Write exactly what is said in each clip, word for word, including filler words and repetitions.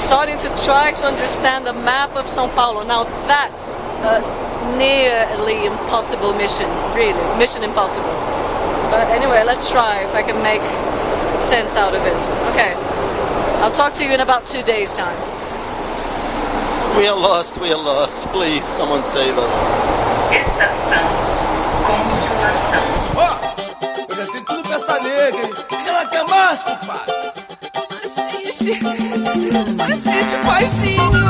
starting to try to understand the map of São Paulo. Now that's a nearly impossible mission, really, mission impossible. But anyway, let's try if I can make sense out of it. Okay, I'll talk to you in about two days' time. We are lost, we are lost. Please, someone save us. Estação Consolação. Ó, oh, eu já tenho tudo pra essa nega, hein? O que ela quer mais, compadre? Assiste, assiste, paizinho.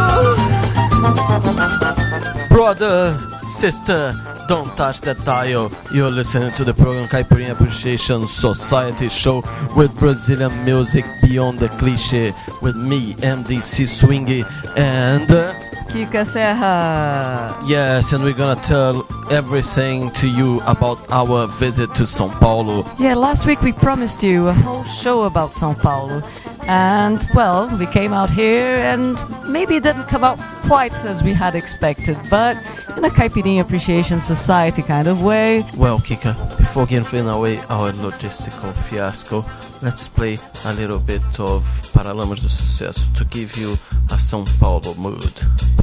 Brother, sister, don't touch that dial. You're listening to the program Caipirinha Appreciation Society show with Brazilian music beyond the cliché with me, M D C Swingy, and uh, Kika Serra. Yes, and we're gonna tell everything to you about our visit to São Paulo. Yeah, last week we promised you a whole show about São Paulo. And, well, we came out here and maybe it didn't come out quite as we had expected, but in a Caipirinha Appreciation Society kind of way. Well, Kika, before giving away our logistical fiasco, let's play a little bit of Paralamas do Sucesso to give you a São Paulo mood.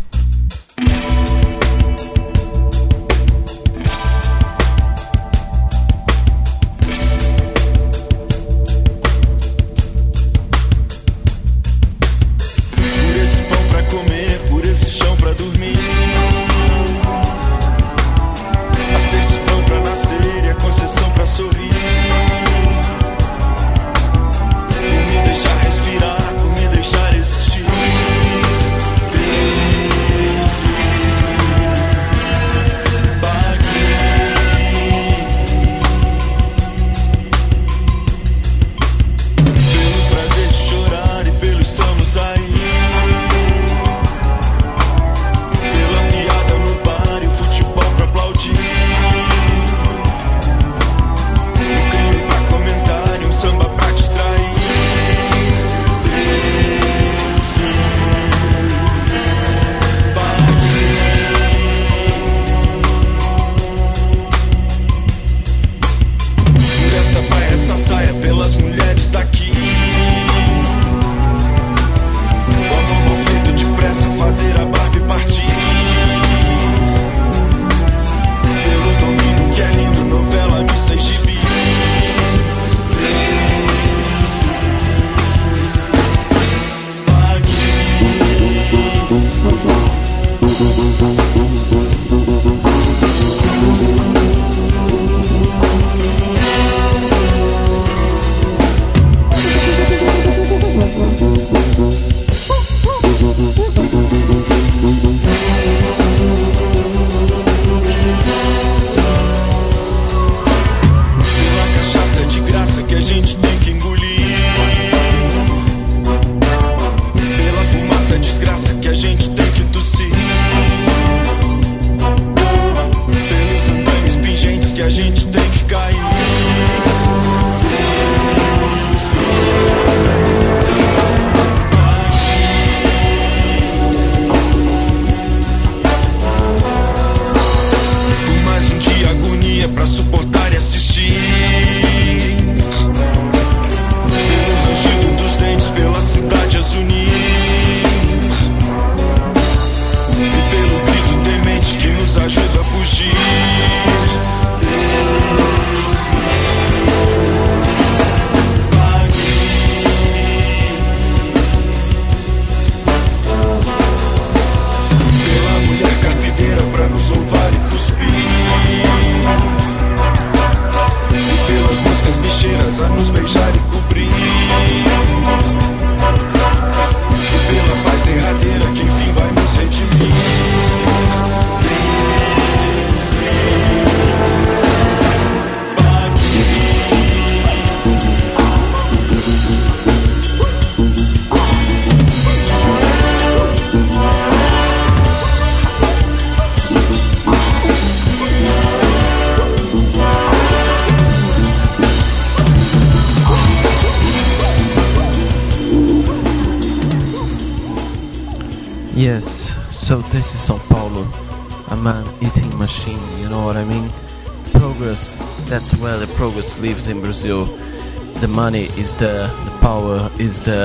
Yes, so this is São Paulo, a man-eating machine, you know what I mean? Progress, that's where the progress lives in Brazil. The money is there, the power is there,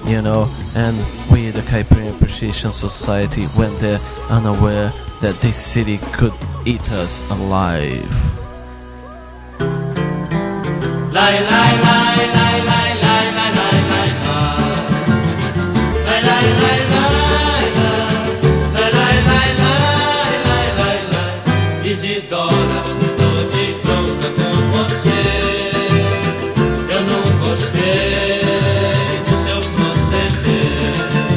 you know, and we, the Caipirinha Appreciation Society, went there unaware that this city could eat us alive. Lai lai lai lai lai lai lai lai lai lai lai lai lai lai lai lai lai lai. Isidora, tô de bronca com você. Eu não gostei do seu proceder.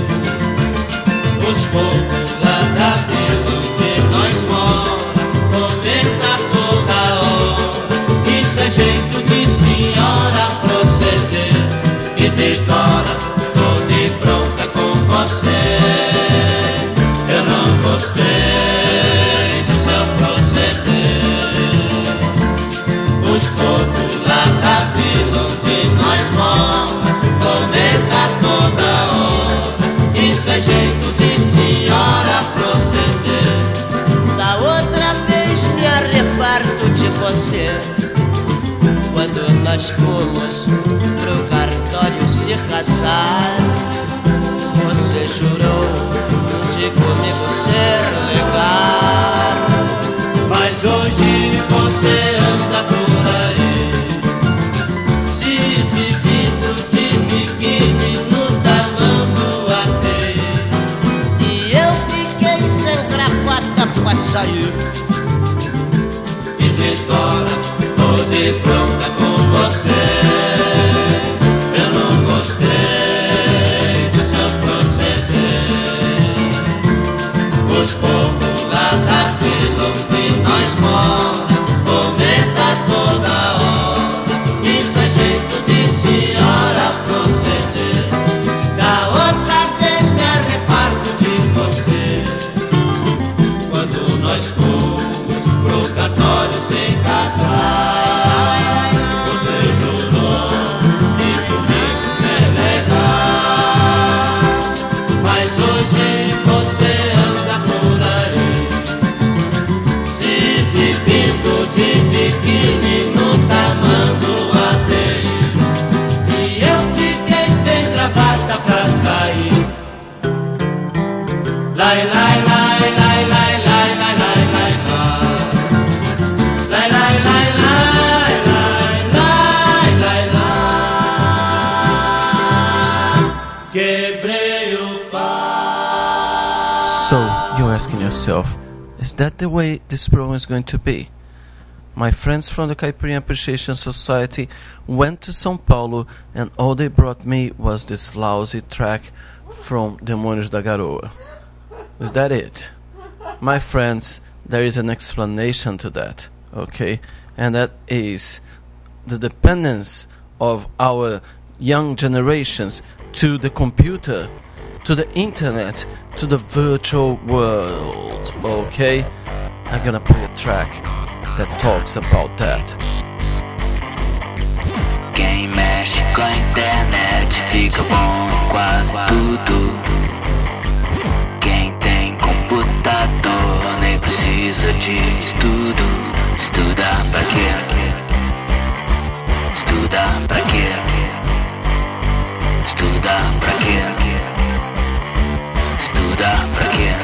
Os povos lá da vila onde nós mora comenta toda hora. Isso é jeito de senhora proceder. Isidora, tô de bronca com você. Eu não gostei do seu proceder. Os povos lá da vila onde nós mora comenta toda hora. Isso é jeito de senhora proceder. Da outra vez me arreparto de você. Quando nós fomos pro cartório se casar, você jurou de comigo ser legal. Mas hoje você anda por aí, se exibindo de biquíni no tamanho até. E eu fiquei sem gravata pra sair. Isidora, tô de bronca com você. Eu não gostei do seu proceder. Os povos lá da vila onde nós mora comenta toda hora. Isso é jeito de senhora proceder. Da outra vez me arreparto de você. Quando nós fomos pro cartório sem casar, você jurou de comigo ser legal. Mas hoje você anda por aí, se exibindo de biquíni no tamanho até. E eu fiquei sem gravata pra sair. Lai, lai, lai, lai, lai, lai, lai, lai, lai, lai, lai, lai, lai, lai, lai, lai, lai. Quebrei o pau. So, you're asking yourself, is that the way this program is going to be? My friends from the Caipirinha Appreciation Society went to São Paulo and all they brought me was this lousy track from Demônios da Garoa. Is that it? My friends, there is an explanation to that, okay? And that is the dependence of our young generations to the computer, to the internet, to the virtual world, okay? I'm gonna play a track that talks about that. Quem mexe com a internet fica bom em quase tudo. Quem tem computador nem precisa de estudo. Estudar pra quê? Estudar pra quê? Estudar pra quê? Estudar pra quê?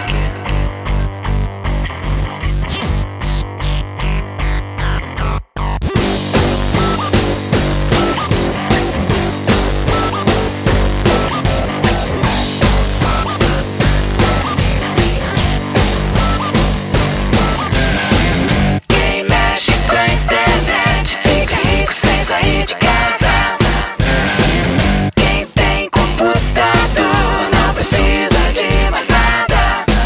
Quem tem computador não precisa de mais nada.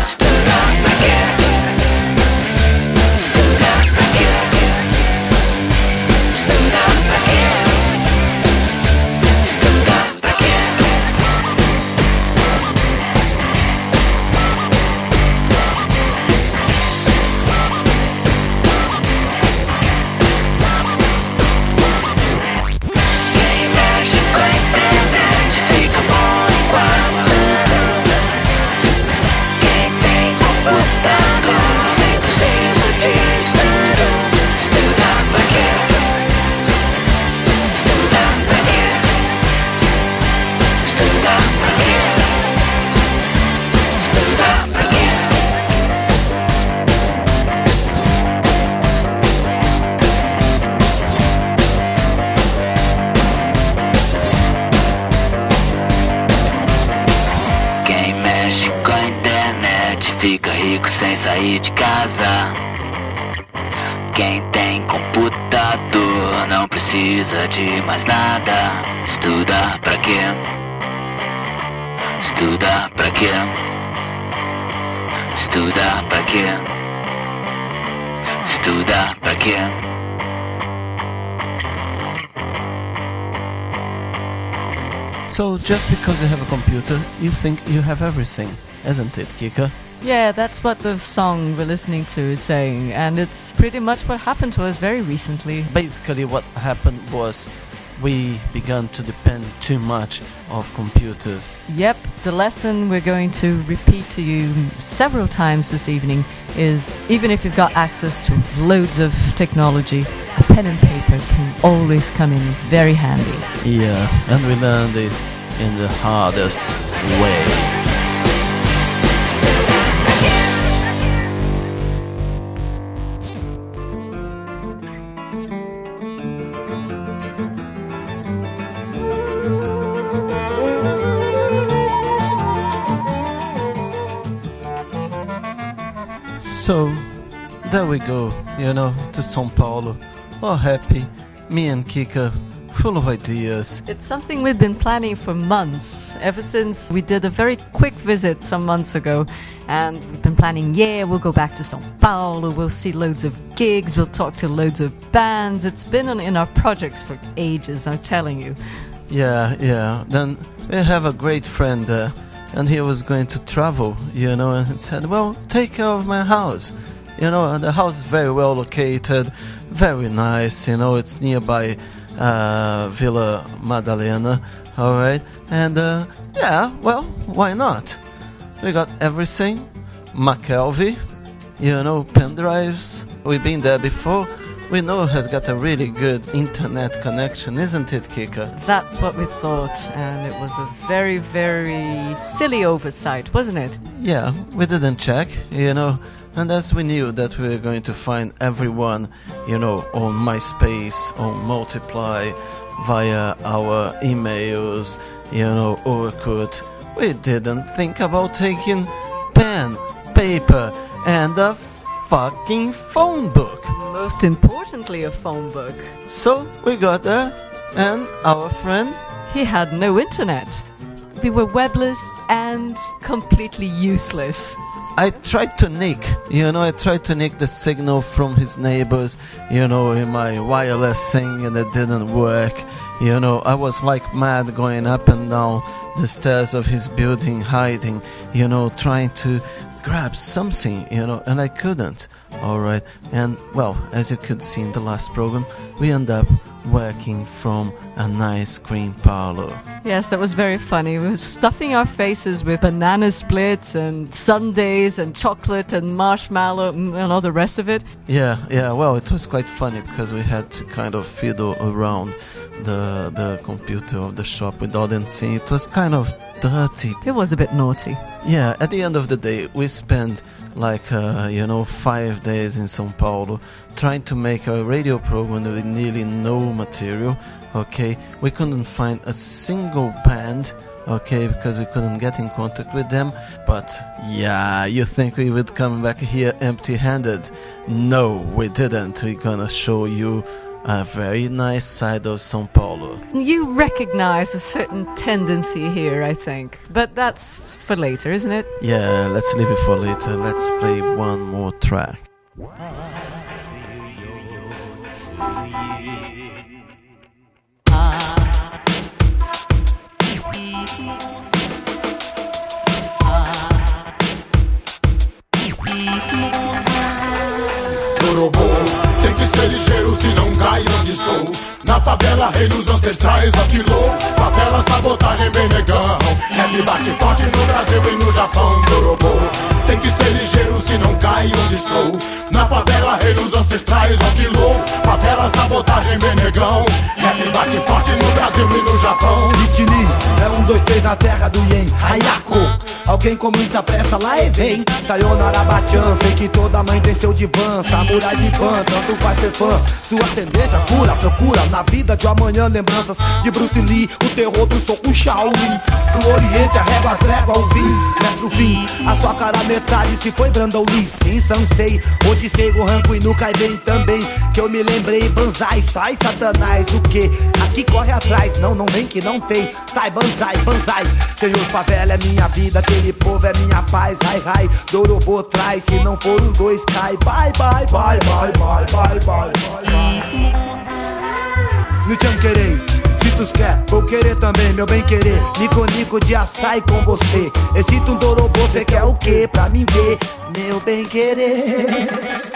fica rico sem sair de casa. Quem tem computador não precisa de mais nada. Estudar pra quê? Estudar pra quê? Estudar pra quê? Estudar pra quê? So just because you have a computer, you think you have everything, isn't it, Kika? Yeah, that's what the song we're listening to is saying, and it's pretty much what happened to us very recently. Basically what happened was we began to depend too much of computers. Yep, the lesson we're going to repeat to you several times this evening is even if you've got access to loads of technology, a pen and paper can always come in very handy. Yeah, and we learned this in the hardest way. So, there we go, you know, to São Paulo. All happy, me and Kika, full of ideas. It's something we've been planning for months, ever since we did a very quick visit some months ago. And we've been planning, yeah, we'll go back to São Paulo, we'll see loads of gigs, we'll talk to loads of bands. It's been on, in our projects for ages, I'm telling you. Yeah, yeah, then we have a great friend there. And he was going to travel, you know, and said, well, take care of my house. You know, and the house is very well located, very nice, you know, it's nearby uh, Vila Madalena, alright? And, uh, yeah, well, why not? We got everything, McKelvey, you know, pen drives, we've been there before. We know it has got a really good internet connection, isn't it, Kika? That's what we thought, and it was a very, very silly oversight, wasn't it? Yeah, we didn't check, you know, and as we knew that we were going to find everyone, you know, on MySpace, on Multiply, via our emails, you know, Orkut, we didn't think about taking pen, paper, and a fucking phone book. Most importantly, a phone book. So we got there, and our friend, he had no internet. We were webless and completely useless. I tried to nick, you know, I tried to nick the signal from his neighbors, you know, in my wireless thing, and it didn't work. You know, I was like mad going up and down the stairs of his building, hiding, you know, trying to grab something, you know, and I couldn't. Alright, and well, as you could see in the last program, we end up working from a nice green parlor. Yes, that was very funny. We were stuffing our faces with banana splits and sundaes and chocolate and marshmallow and all the rest of it. Yeah, yeah, well, it was quite funny because we had to kind of fiddle around the the computer of the shop without them seeing. It was kind of dirty. It was a bit naughty. Yeah, at the end of the day, we spent like, uh, you know, five days in São Paulo trying to make a radio program with nearly no material, okay? We couldn't find a single band, okay, because we couldn't get in contact with them. But, yeah, you think we would come back here empty-handed? No, we didn't. We're gonna show you a very nice side of São Paulo. You recognize a certain tendency here, I think. But that's for later, isn't it? Yeah, let's leave it for later. Let's play one more track. Tem que ser ligeiro se não cai onde estou. Na favela, rei dos ancestrais, ó que louco. Favela, sabotagem, bem negão. Rap bate forte no Brasil e no Japão. Dorobô. Tem que ser ligeiro se não cai onde estou. Na favela, rei dos ancestrais, ó que louco. Favela, sabotagem, bem negão. Rap bate forte no Brasil e no Japão. Itini, é um, dois, três na terra do Yen Hayako. Alguém com muita pressa lá e vem. Sayonara Bachan, sei que toda mãe tem seu divã. Samurai de pan, tanto faz ter fã. Sua tendência cura, procura na vida de amanhã lembranças de Bruce Lee, o terror do soco Shaolin. Do Oriente a régua, a trégua, o fim, mestre o fim. A sua cara metade se foi Brandon Lee, sim, Sansei. Hoje sei o ranco e nunca bem também. Que eu me lembrei, banzai, sai satanás. O que? Aqui corre atrás, não, não vem que não tem. Sai, banzai, banzai. Senhor favela é minha vida, aquele povo é minha paz. Rai, rai, Dorobô traz, se não for um dois cai. Bye, bye, bye, bye, bye, bye, bye, bye, bye. Nichan querer, se tu quer, vou querer também, meu bem querer. Nico, nico de açaí com você. Excita um Dorobô, cê quer o quê? Pra mim ver, meu bem querer.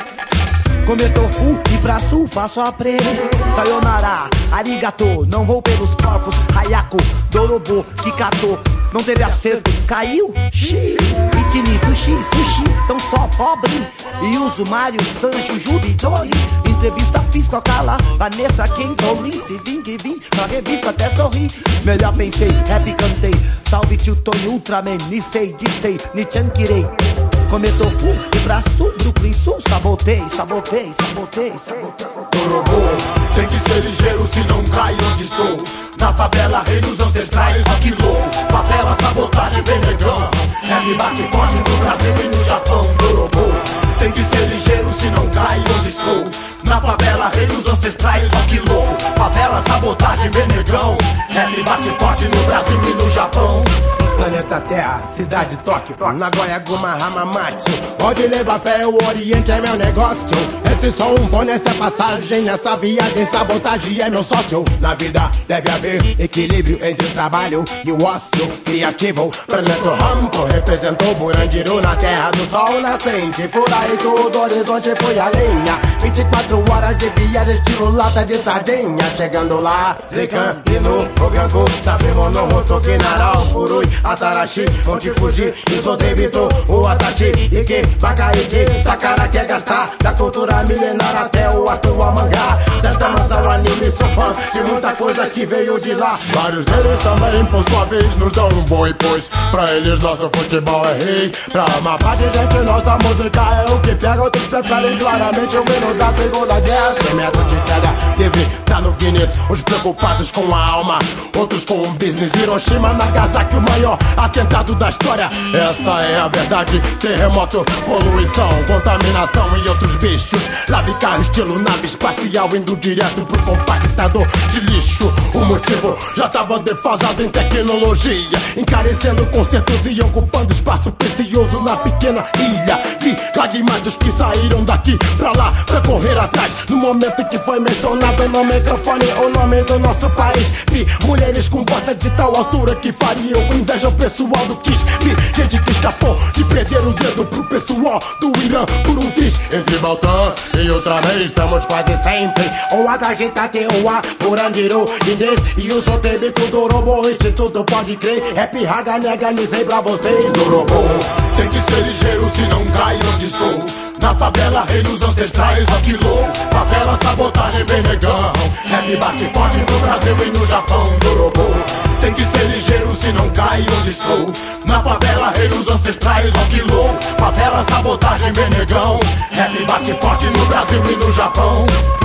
Comer tofu e pra sul faço a pre. Sayonara, arigato, não vou pelos porcos. Hayako, Dorobô, Kikato. Não teve acerto, caiu? Xi. Itini, sushi, sushi, tão só pobre. E uso Mario, Sancho, Jubidori. Entrevista fiz com a Carla, Vanessa, Kendall, se vim que vim pra revista até sorri. Melhor pensei, rap cantei. Salve tio Tony, Ultraman, Nisei, Dissei, Nichan Kirei. Comer tofu e pra sul, Brooklyn Sul. Sabotei, sabotei, sabotei, sabotei. Dorobô, tem que ser ligeiro se não cai onde estou. Na favela, rei dos ancestrais, rock louco. Favela, sabotagem, benegão. Rap bate forte no Brasil e no Japão. Dorobô, tem que ser ligeiro se não cai onde estou. Na favela, rei dos ancestrais, rock louco. Favela, sabotagem, benegão. Rap bate forte no Brasil e no Japão. Planeta Terra, cidade Tóquio, Nagoya, Guma, Hamamatsu. Pode levar fé, o Oriente é meu negócio. Esse som fornece a passagem, essa viagem, sabotagem é meu sócio. Na vida deve haver equilíbrio entre o trabalho e o ócio criativo. Planeta Rampo representou Burandiru na terra do sol nascente. Por aí todo horizonte foi a lenha. vinte e quatro horas de viagem, estilo lata de sardinha. Chegando lá, Zekan, Inu, Oganku, Sabemo no Hotoki, Narao, Furui, Atarashi, Monte Fuji, Isodebito, o Atachi, Ike, Bakaiki, Takara quer gastar, da cultura milenar até o atual mangá. Das damas ao anime, sou fã de muita coisa que veio de lá. Vários deles também, por sua vez, nos dão um boi, pois pra eles nosso futebol é rei. Pra uma parte de gente, nossa música é o que pega, outros preferem claramente o hino da Segunda Guerra. cem metros de queda, livre, tá no Guinness. Uns preocupados com a alma, outros com o business. Hiroshima, Nagasaki, o maior atentado da história. Essa é a verdade. Terremoto, poluição, contaminação e outros bichos. Lave carro estilo nave espacial, indo direto pro compactador de lixo. O motivo já tava defasado em tecnologia, encarecendo concertos e ocupando espaço precioso na pequena ilha. Vi lágrimas dos que saíram daqui pra lá, pra correr atrás. No momento que foi mencionado no microfone o nome do nosso país, vi mulheres com bota de tal altura que fariam inveja ao pessoal do Kiss. Vi gente que escapou de perder o dedo pro pessoal do Irã por um triz. Entre Baltã e Ultraman estamos quase sempre. O Agagitati, o A, Burandiru, Inês e o Sotebi, tudo Dorobô, Instituto pode crer. Rap Raga, nega, nisei pra vocês. Dorobô, tem que ser ligeiro se não cai onde estou. Na favela, rei dos ancestrais, rock louco. Favela, sabotagem, benegão. Rap bate forte no Brasil e no Japão. Dorobô, tem que ser ligeiro se não cai onde estou. Na favela, rei dos ancestrais, rock louco. Favela, sabotagem, benegão. Rap bate forte no Brasil e no Japão.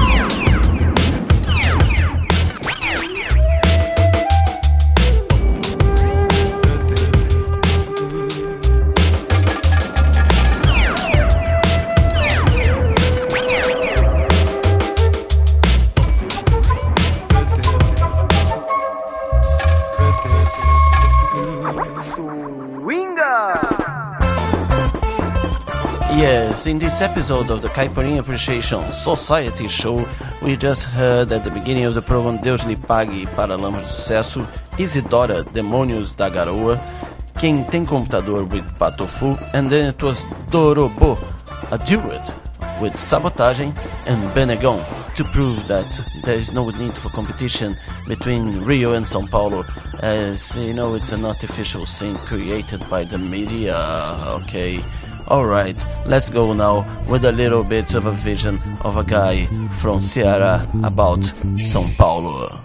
Yes, in this episode of the Caipirinha Appreciation Society Show, we just heard at the beginning of the program Deus lhe pague, Paralamas do Sucesso, Isidora, Demônios da Garoa, Quem Tem Computador with Patofu, and then it was Dorobô, a duet with Sabotagem and Benegão, to prove that there is no need for competition between Rio and São Paulo, as you know it's an artificial scene created by the media. Okay. Alright, let's go now with a little bit of a vision of a guy from Ceará about São Paulo.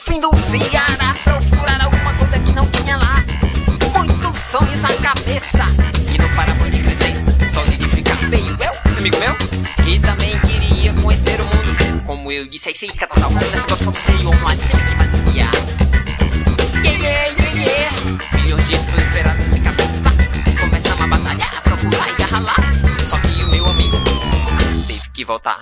fim do Ceará, procurar alguma coisa que não tinha lá. Muitos sonhos na cabeça que não paravam de crescer, solidificar. Veio eu, amigo meu, que também queria conhecer o mundo. Como eu disse, aí sei que total, como dessa gosta você e um lá de cima que vai nos guiar. Yeah, yeah, yeah, yeah. Milhões de proliferados na minha cabeça e começamos a batalhar, a procurar e a ralar. Só que o meu amigo teve que voltar.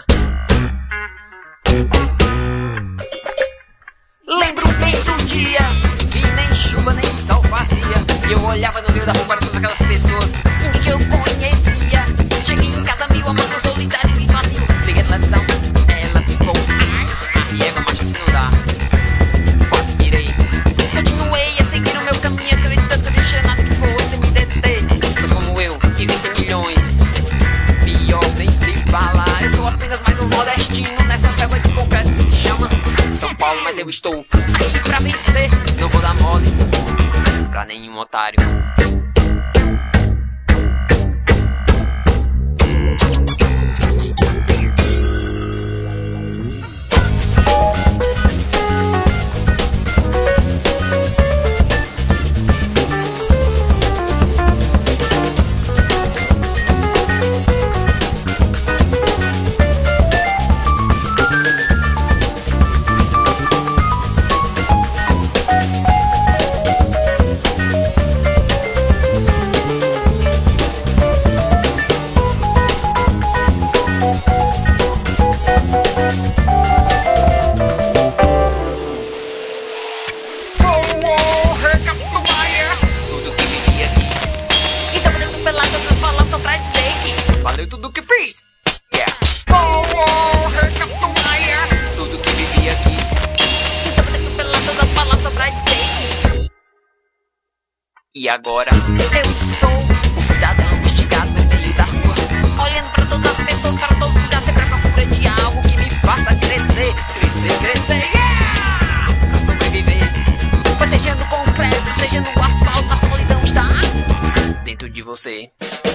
Lembro bem do dia que nem chuva nem sol fazia. E eu olhava no meio da rua para todas aquelas pessoas, ninguém que eu conhecia. Cheguei em casa meio amargo, solitário e vazio. Liguei na televisão, ela ficou. A riega macho se não dá. Quase pirei. Continuei a seguir o meu caminho, acreditando que eu deixei nada que fosse me deter. Pois como eu, existem milhões. Pior nem se fala. Eu sou apenas mais um nordestino nessa selva de concreto que se chama São Paulo, mas eu estou aqui pra vencer. Não vou dar mole pra nenhum otário. E agora eu sou um cidadão instigado no meio da rua, olhando para todas as pessoas, para todos os lugares, sempre à procura de algo que me faça crescer, crescer, crescer, yeah! Pra sobreviver. Pois seja no concreto, seja no asfalto, a solidão está dentro de você.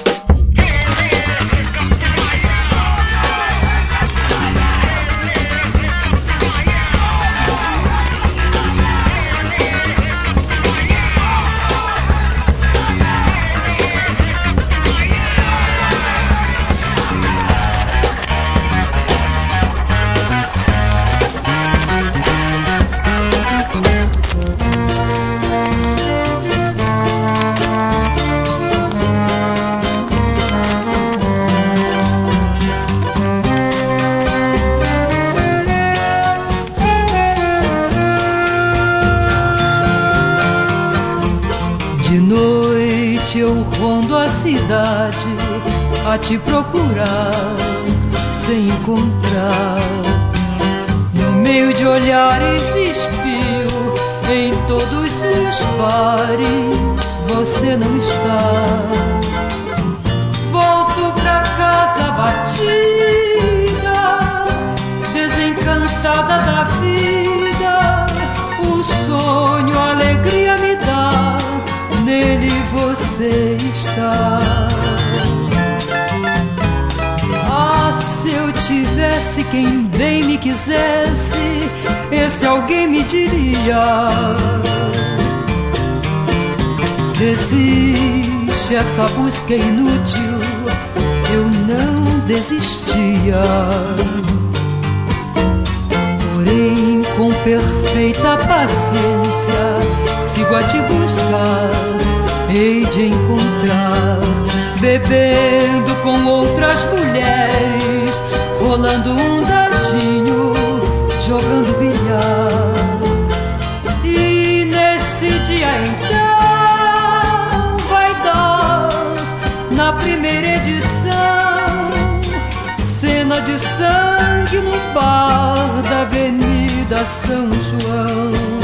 Eu rondo a cidade a te procurar sem encontrar. No meio de olhares espio, em todos os bares você não está. Volto pra casa batida, desencantada da vida. O sonho, a alegria me dá, nele você está. Ah, se eu tivesse quem bem me quisesse, esse alguém me diria: desiste, essa busca é inútil. Eu não desistia. Porém, com perfeita paciência, sigo a te buscar, hei de encontrar, bebendo com outras mulheres, rolando um dadinho, jogando bilhar. E nesse dia então vai dar, na primeira edição, cena de sangue no bar da Avenida São João.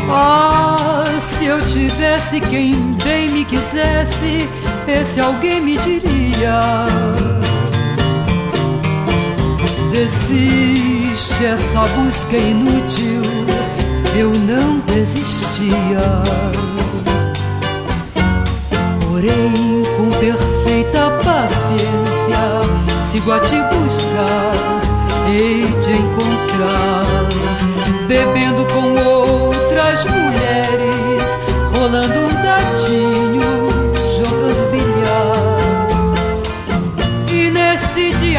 Ah, se eu tivesse quem bem me quisesse, esse alguém me diria: desiste, essa busca é inútil. Eu não desistia. Porém, com perfeita paciência, sigo a te buscar, hei de encontrar, bebendo com outras mulheres, rolando um dadinho, jogando bilhar. E nesse dia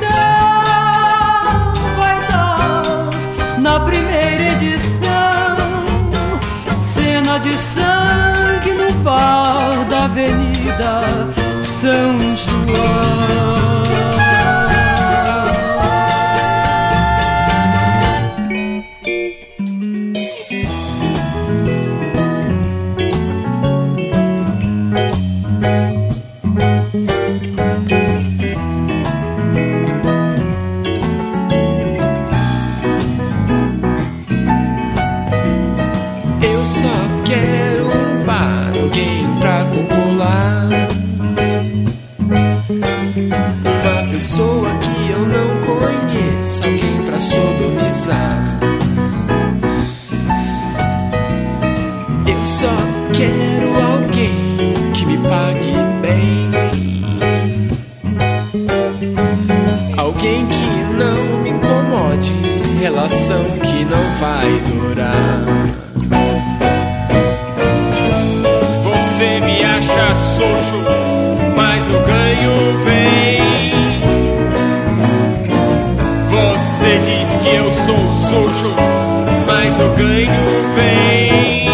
então vai dar, na primeira edição, cena de sangue no bar da Avenida São João. Uma pessoa que eu não conheço, alguém pra sodomizar. Eu só quero alguém que me pague bem, alguém que não me incomode, relação que não vai durar. Você me acha sujo, mas eu ganho bem. Você diz que eu sou sujo, mas eu ganho bem.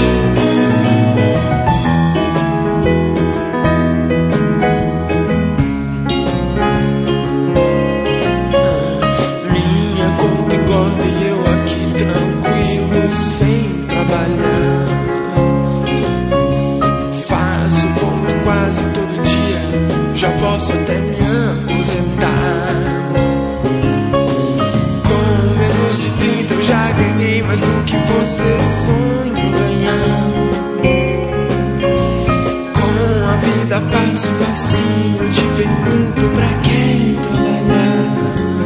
Minha conta engorda e eu aqui tranquilo, sem trabalhar. Faço ponto quase todo dia, já posso até me aposentar. Com menos de trinta eu já ganhei mais do que você sonha ganhar. Com a vida fácil assim, eu te pergunto pra que trabalhar.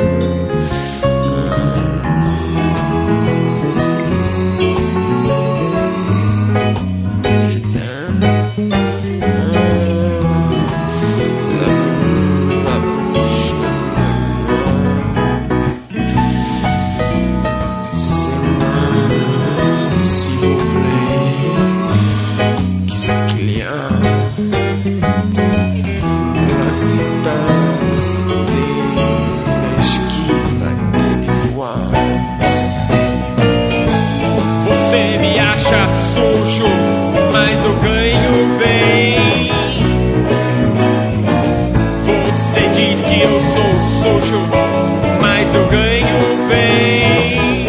Mas eu ganho bem.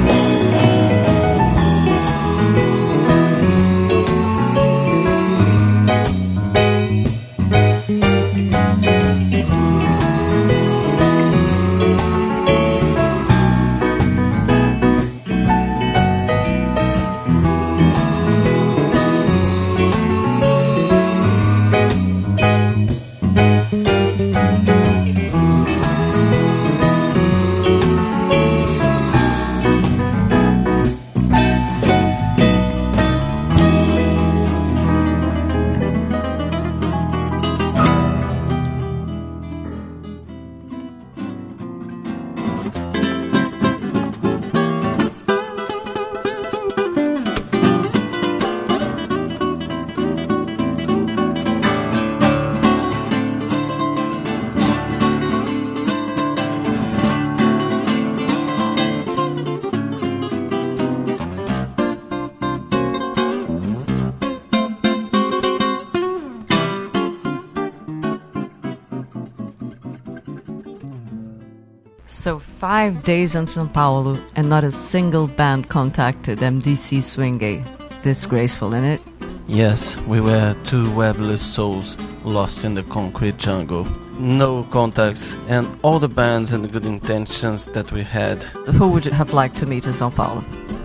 So five days in São Paulo and not a single band contacted M D C Swingue. Disgraceful, isn't it? Yes, we were two webless souls lost in the concrete jungle. No contacts, and all the bands and the good intentions that we had. Who would you have liked to meet in São Paulo?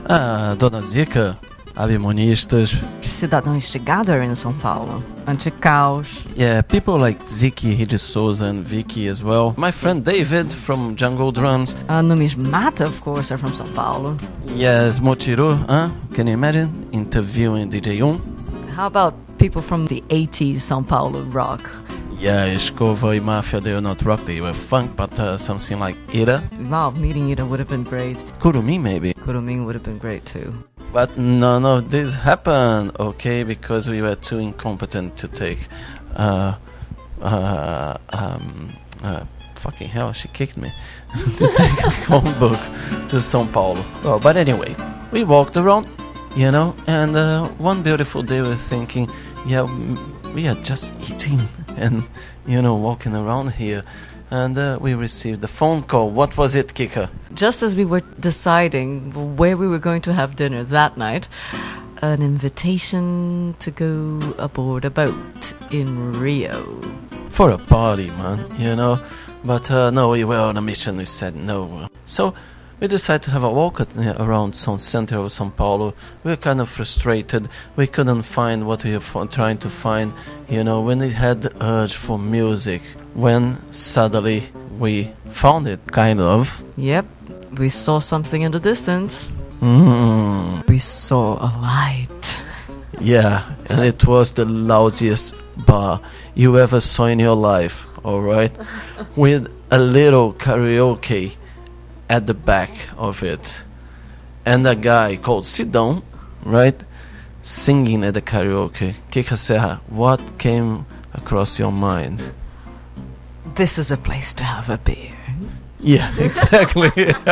Ah, Dona Zica, abimonistas. Cidadão instigado era em São Paulo. Anti-caos. Yeah, people like Ziki, Hidi Souza and Vicky as well. My friend David from Jungle Drums. Uh, Numismata, of course, are from São Paulo. Yes, Mochiru, huh? Can you imagine? Interviewing D J Um. How about people from the eighties São Paulo rock? Yeah, Escova and Mafia, they were not rock, they were funk, but uh, something like Ira. Wow, meeting Ira would have been great. Kurumi, maybe. Kurumi would have been great too. But none of this happened, okay, because we were too incompetent to take, uh, uh, um, uh, fucking hell, she kicked me, to take a phone book to São Paulo. Oh, but anyway, we walked around, you know, and uh, one beautiful day we were thinking, yeah, we are just eating and, you know, walking around here. And uh, we received a phone call. What was it, Kika? Just as we were deciding where we were going to have dinner that night, an invitation to go aboard a boat in Rio. For a party, man, you know. But uh, no, we were on a mission. We said no. So we decided to have a walk at, uh, around some center of São Paulo. We were kind of frustrated. We couldn't find what we were f- trying to find, you know, when we had the urge for music. When suddenly we found it, kind of. Yep, we saw something in the distance. Mm. We saw a light. Yeah, and it was the lousiest bar you ever saw in your life, alright? With a little karaoke at the back of it. And a guy called Sidão, right? Singing at the karaoke. Kika Serra, what came across your mind? This is a place to have a beer. Yeah, exactly.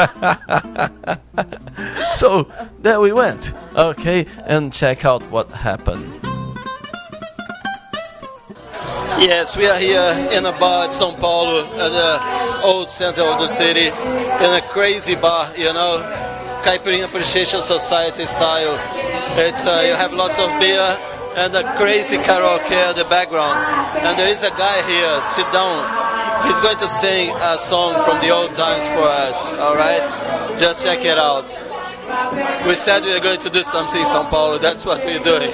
So, there we went. Okay, and check out what happened. Yes, we are here in a bar at São Paulo, at the old center of the city, in a crazy bar, you know, Caipirinha Appreciation Society style. It's uh, you have lots of beer and a crazy karaoke at the background. And there is a guy here, sit down. He's going to sing a song from the old times for us, alright? Just check it out. We said we were going to do something in São Paulo, that's what we're doing.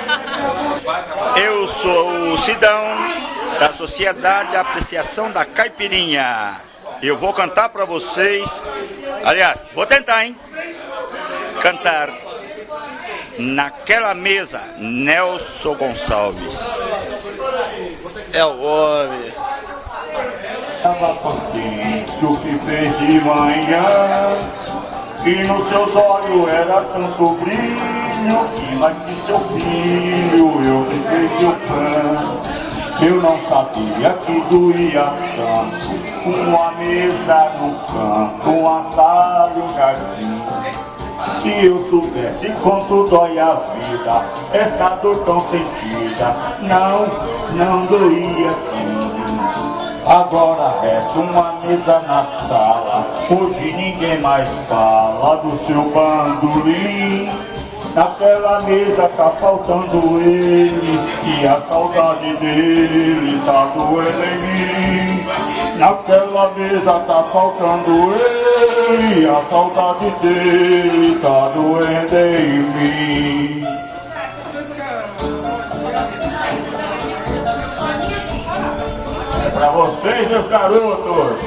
Eu sou o Sidão, da Sociedade de Apreciação da Caipirinha. Eu vou cantar para vocês, aliás, vou tentar, hein? Cantar Naquela Mesa, Nelson Gonçalves. É o homem. Estava contente o que fez de manhã, e nos seus olhos era tanto brilho, que mais que seu filho eu fiquei seu fã. Eu não sabia que doía tanto, uma mesa no campo, uma sala e um jardim. Se eu soubesse quanto dói a vida, essa dor tão sentida, não, não doía assim. Agora resta uma mesa na sala, hoje ninguém mais fala do seu bandolim. Naquela mesa tá faltando ele, e a saudade dele tá doendo em mim. Naquela mesa tá faltando ele, e a saudade dele tá doendo em mim. É pra vocês, meus garotos!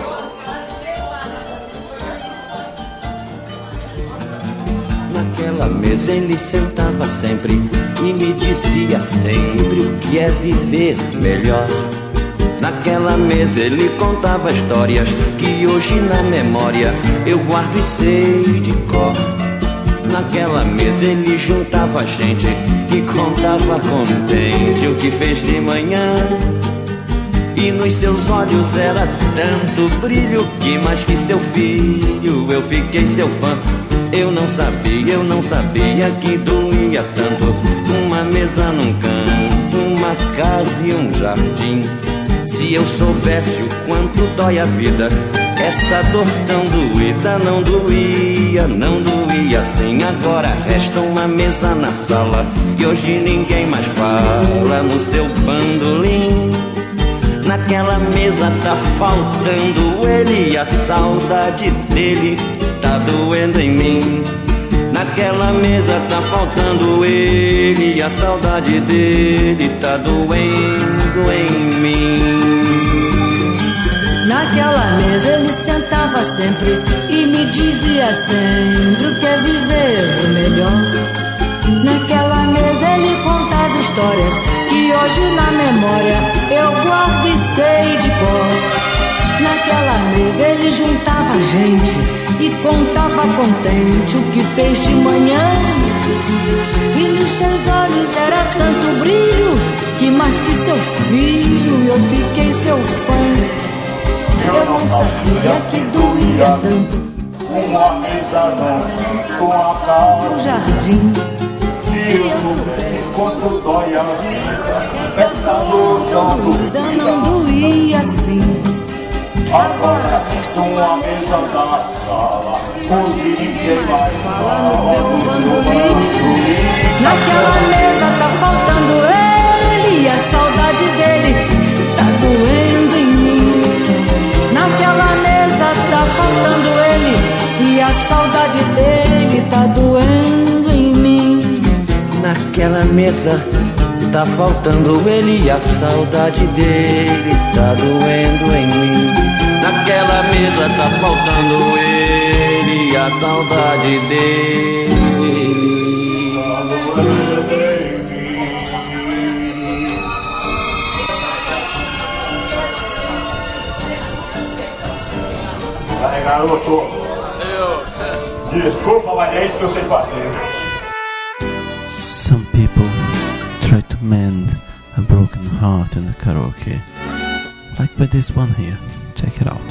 Naquela mesa ele sentava sempre e me dizia sempre o que é viver melhor. Naquela mesa ele contava histórias que hoje na memória eu guardo e sei de cor. Naquela mesa ele juntava gente e contava contente o que fez de manhã. E nos seus olhos era tanto brilho que mais que seu filho eu fiquei seu fã. Eu não sabia, eu não sabia que doía tanto uma mesa num canto, uma casa e um jardim. Se eu soubesse o quanto dói a vida, essa dor tão doída não doía, não doía assim. Agora resta uma mesa na sala e hoje ninguém mais fala no seu bandolim. Naquela mesa tá faltando ele e a saudade dele tá doendo em mim. Naquela mesa tá faltando ele, e a saudade dele tá doendo em mim. Naquela mesa ele sentava sempre e me dizia sempre o que é viver o melhor. Naquela mesa ele contava histórias que hoje na memória eu guardo e sei de cor. Naquela mesa ele juntava gente e contava contente o que fez de manhã. E nos seus olhos era tanto brilho que mais que seu filho eu fiquei seu fã. Eu não sabia que doía tanto uma mesa não com a calma. Seu jardim, se eu soubesse quanto dói a vida, essa dor tão doída não doía assim. Agora estou uma mesa na sala, onde ninguém mais fala do bandolim. Naquela mesa tá faltando ele, e a saudade dele tá doendo em mim. Naquela mesa tá faltando ele, e a saudade dele tá doendo em mim. Naquela mesa tá faltando ele, e a saudade dele tá doendo em mim. Naquela mesa tá faltando ele, e a saudade dele. Vai, garoto. Desculpa, mas é isso que eu sei fazer. Some people try to mend a broken heart in the karaoke, like by this one here. Check it out.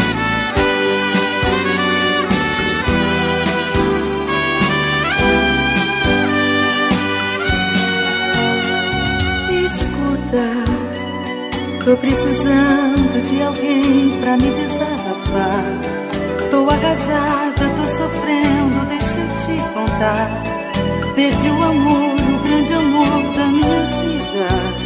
Escuta, tô precisando de alguém pra me desabafar. Tô arrasada, tô sofrendo, deixa eu te contar. Perdi o amor, o grande amor da minha vida.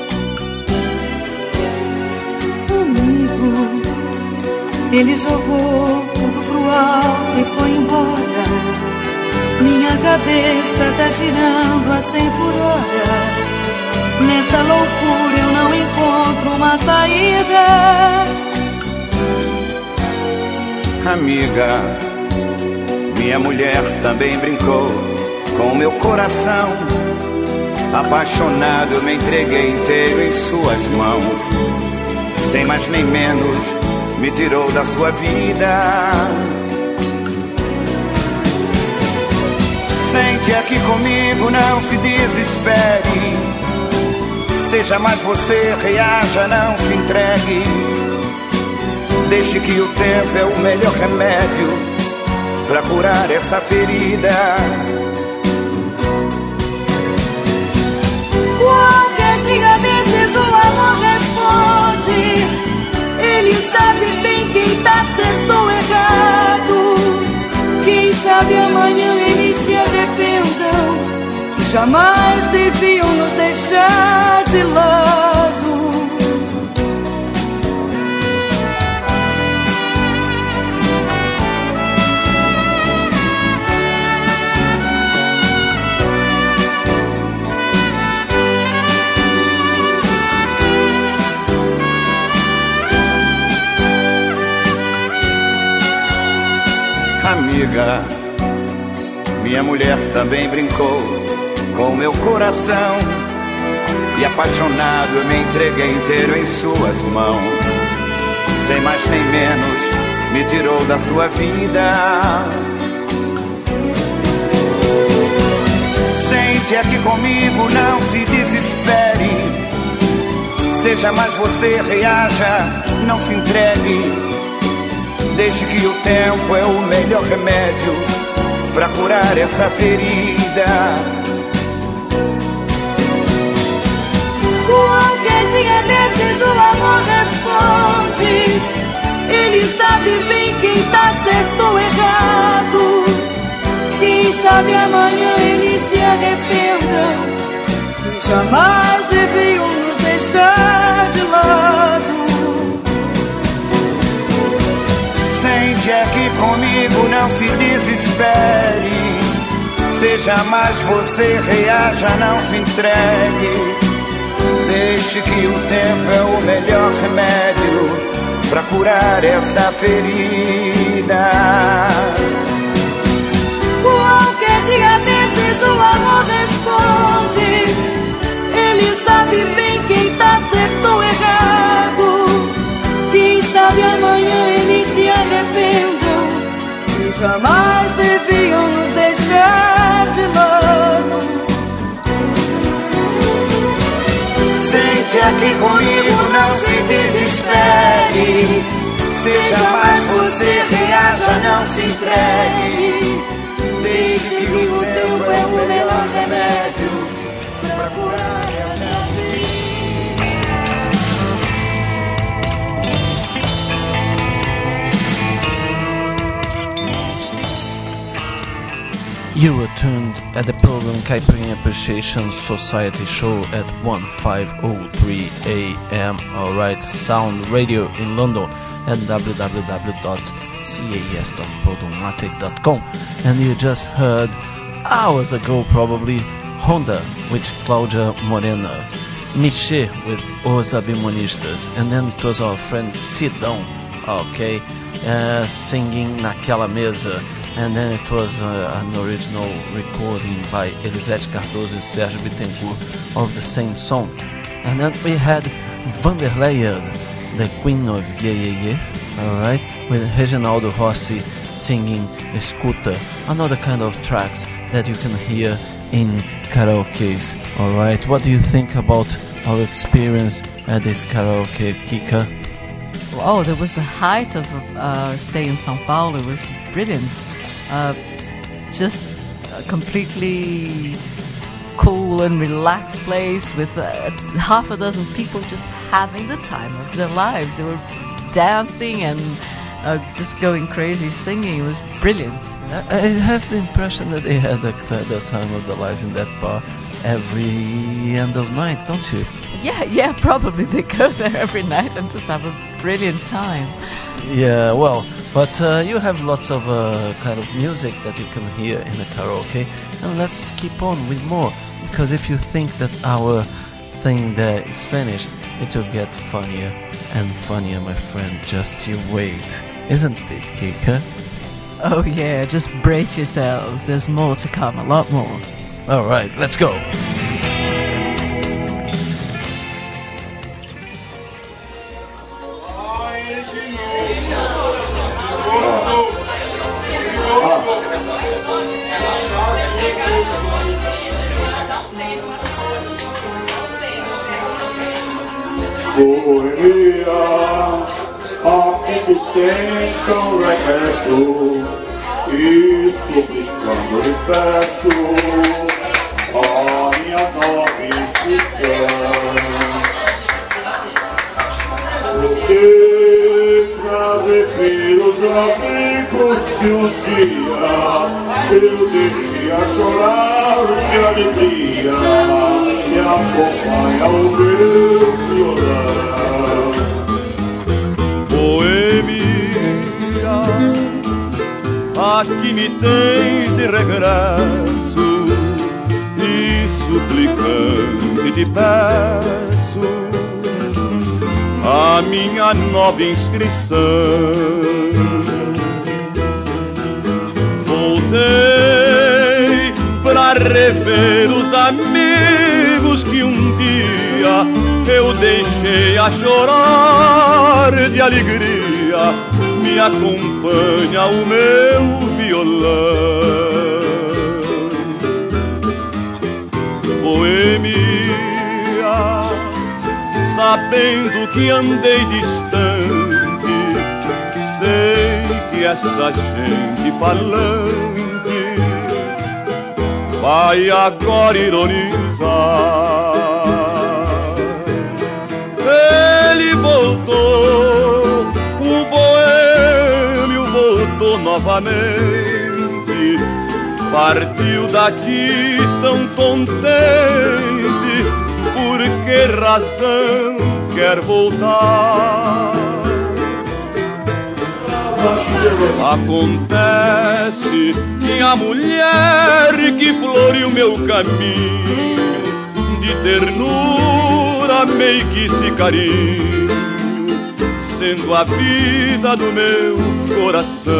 Amigo, ele jogou tudo pro alto e foi embora. Minha cabeça tá girando a cem por hora. Nessa loucura eu não encontro uma saída. Amiga, minha mulher também brincou com meu coração. Apaixonado eu me entreguei inteiro em suas mãos. Sem mais nem menos me tirou da sua vida. Sente aqui comigo, não se desespere. Seja mais você, reaja, não se entregue. Deixe que o tempo é o melhor remédio pra curar essa ferida. Qualquer dia desses o amor responde. Ele sabe bem quem tá certo ou errado. Quem sabe amanhã eles se arrependam, que jamais deviam nos deixar de lado. Amiga, minha mulher também brincou com meu coração. E apaixonado eu me entreguei inteiro em suas mãos. Sem mais nem menos me tirou da sua vida. Sente aqui comigo, não se desespere. Seja mais você, reaja, não se entregue. Deixe que o tempo é o melhor remédio pra curar essa ferida. Qualquer dia desses o amor responde. Ele sabe bem quem tá certo ou errado. Quem sabe amanhã eles se arrependam, que jamais deviam nos deixar de lado. Sente aqui comigo, não se desespere. Seja mais você, reaja, não se entregue. Deixe que o tempo é o melhor remédio pra curar essa ferida. Qualquer dia desses o amor responde. Ele sabe bem quem tá certo ou errado. Quem sabe amanhã eles se arrependam e jamais deviam nos deixar de lado. Sente aqui comigo, não se desespere. Seja mais você, reaja, não se entregue. Deixe que o tempo é o melhor remédio pra curar essa ferida. You were tuned at the program Caipirinha Appreciation Society Show at fifteen oh three A M. Alright, Sound Radio in London at w w w dot cas dot podomatic dot com. And you just heard, hours ago probably, Honda with Claudia Morena, Michê with Os Abimonistas, and then it was our friend Sidão, okay, uh, singing Naquela Mesa. And then it was uh, an original recording by Elisete Cardoso and Sérgio Bittencourt of the same song. And then we had Vanderleia, the queen of Ye Ye Ye, alright, with Reginaldo Rossi singing Escuta, another kind of tracks that you can hear in karaoke's, alright. What do you think about our experience at this karaoke, Kika? Oh, that was the height of our uh, stay in São Paulo. It was brilliant. Uh, just a completely cool and relaxed place with uh, half a dozen people just having the time of their lives. They were dancing and uh, just going crazy, singing. It was brilliant. I have the impression that they had the, the time of their lives in that bar every end of night, don't you? Yeah, yeah, probably. They go there every night and just have a brilliant time. Yeah, well, but uh, you have lots of uh, kind of music that you can hear in the karaoke, and let's keep on with more, because if you think that our thing there is finished, it will get funnier and funnier, my friend. Just you wait, isn't it, Kika? Oh yeah, just brace yourselves. There's more to come, a lot more. All right, let's go. Boemia, aqui que tem tão regresso, e suplicando de perto a minha nova instituição. Porque pra rever os amigos que um dia eu deixei a chorar de alegria, me acompanha o meu violão. Boemia, aqui me tens de regresso, e suplicante te peço a minha nova inscrição. Voltei pra rever os amigos que um dia eu deixei a chorar de alegria, me acompanha o meu violão. Boemia, sabendo que andei distante, sei que essa gente falante vai agora ironizar. Ele voltou, o boêmio voltou novamente, partiu daqui tão contente. Por que razão quer voltar? Acontece que a mulher que floreou meu caminho de ternura, meiguice e carinho, sendo a vida do meu coração,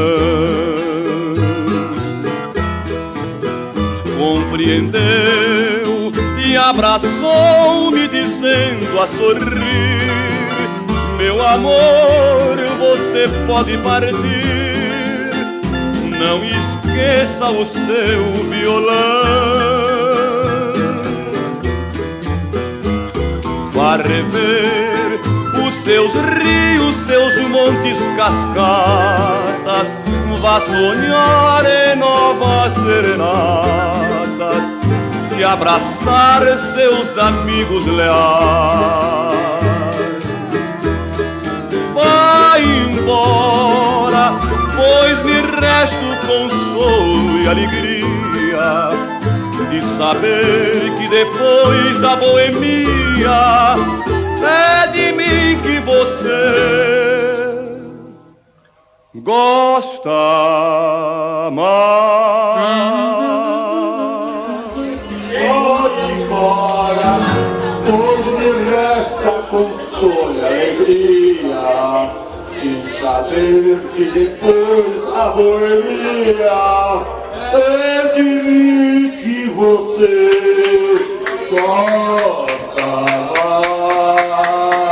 compreendeu e abraçou-me dizendo a sorrir: meu amor, você pode partir, não esqueça o seu violão. Vá rever os seus rios, seus montes, cascatas, vá sonhar em novas serenatas e abraçar seus amigos leais. Vai embora, pois me resta o consolo e alegria de saber que depois da boemia é de mim que você gosta mais. Vai embora, pois me resta consolo e alegria de saber que depois da boemia é de mim que você gosta mais.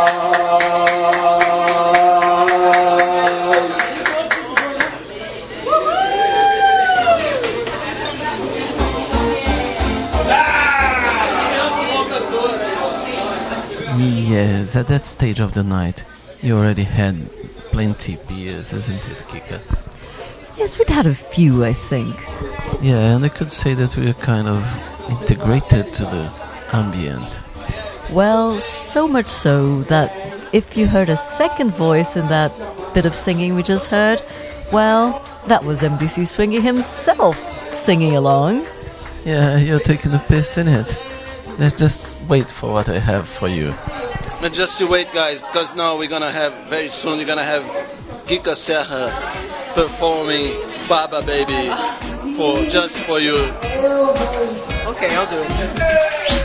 Yes, at that stage of the night, you already had plenty beers, isn't it, Kika? Yes, we'd had a few, I think. Yeah, and I could say that we are kind of integrated to the ambient. Well, so much so that if you heard a second voice in that bit of singing we just heard, well, that was M B C Swingy himself singing along. Yeah, you're taking the piss in it. Let's just wait for what I have for you. And just you wait, guys, because now we're gonna have, very soon, you're gonna have Kika Serra performing Baba Baby for just for you. Okay, I'll do it.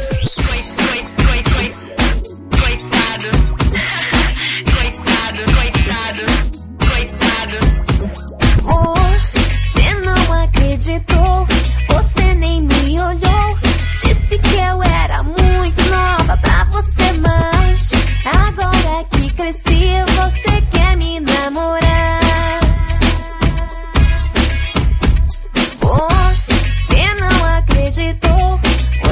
Acreditou, você nem me olhou. Disse que eu era muito nova pra você, mas agora que cresci, você quer me namorar. Você não acreditou,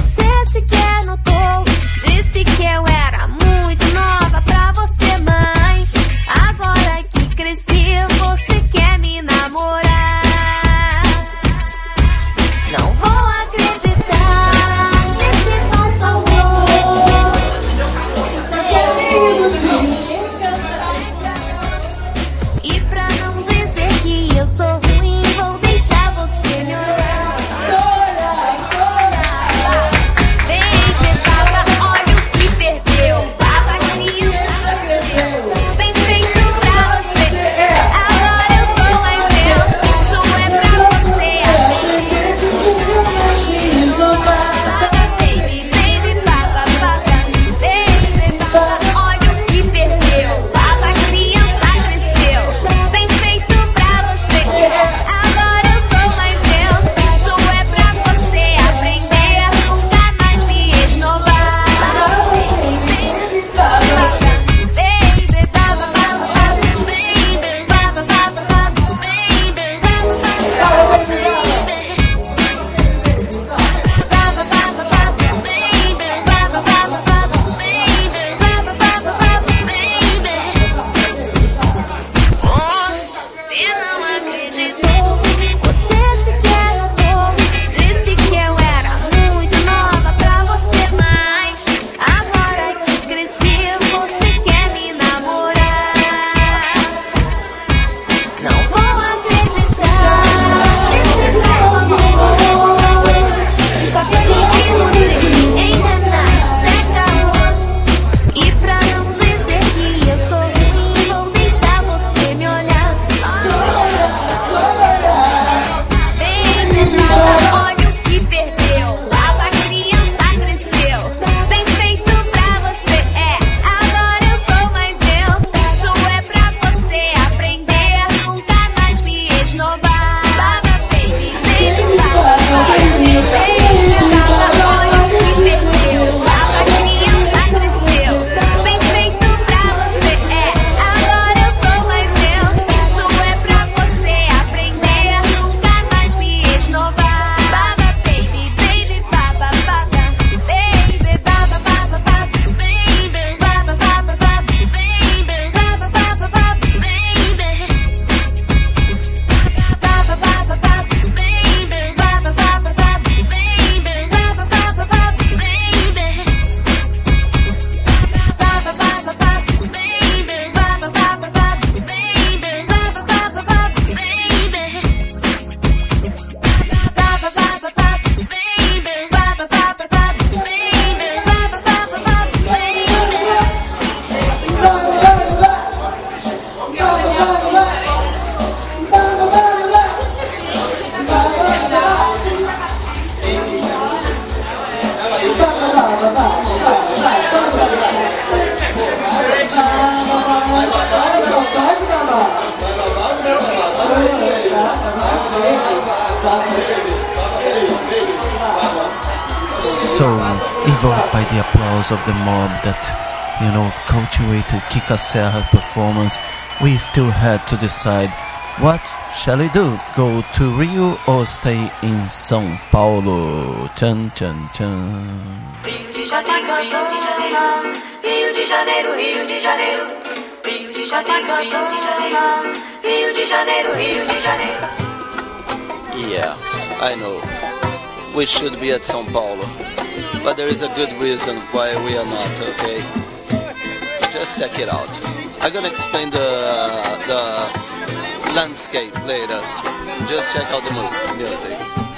So, evoked by the applause of the mob that, you know, cultivated Kika Serra performance, we still had to decide, what shall we do? Go to Rio or stay in São Paulo? Tchan, tchan, tchan. Rio de Janeiro, Rio de Janeiro, Rio de Janeiro, Rio de Janeiro, Rio de Janeiro, Rio de Janeiro, Rio de Janeiro, Rio de Janeiro. Yeah, I know. We should be at São Paulo, but there is a good reason why we are not, okay? Just check it out. I'm gonna explain the the landscape later. Just check out the music. music.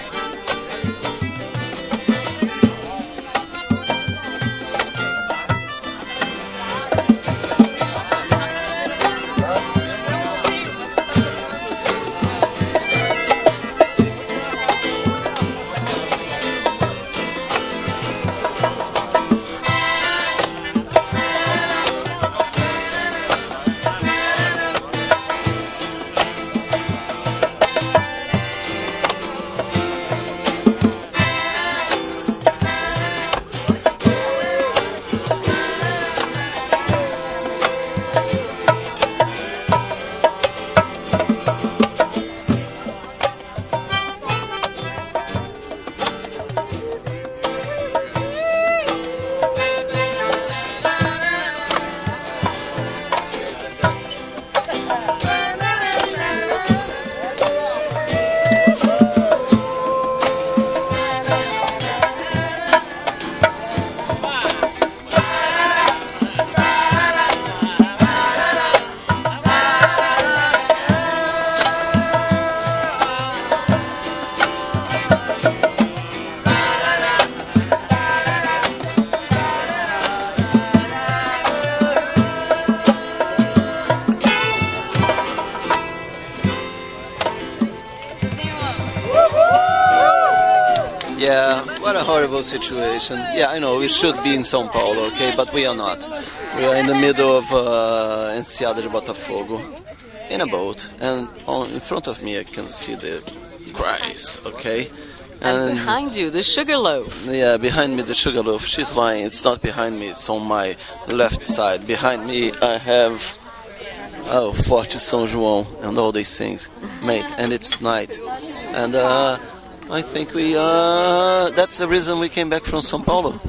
Yeah, what a horrible situation. Yeah, I know, we should be in São Paulo, okay, but we are not. We are in the middle of uh, Enseada de Botafogo, in a boat, and on, in front of me I can see the Christ, okay? And, and behind you, the Sugarloaf. Yeah, behind me the Sugarloaf. She's lying, it's not behind me, it's on my left side. Behind me I have, oh, Forte São João, and all these things, mate, and it's night. And, uh... I think we, uh, that's the reason we came back from São Paulo.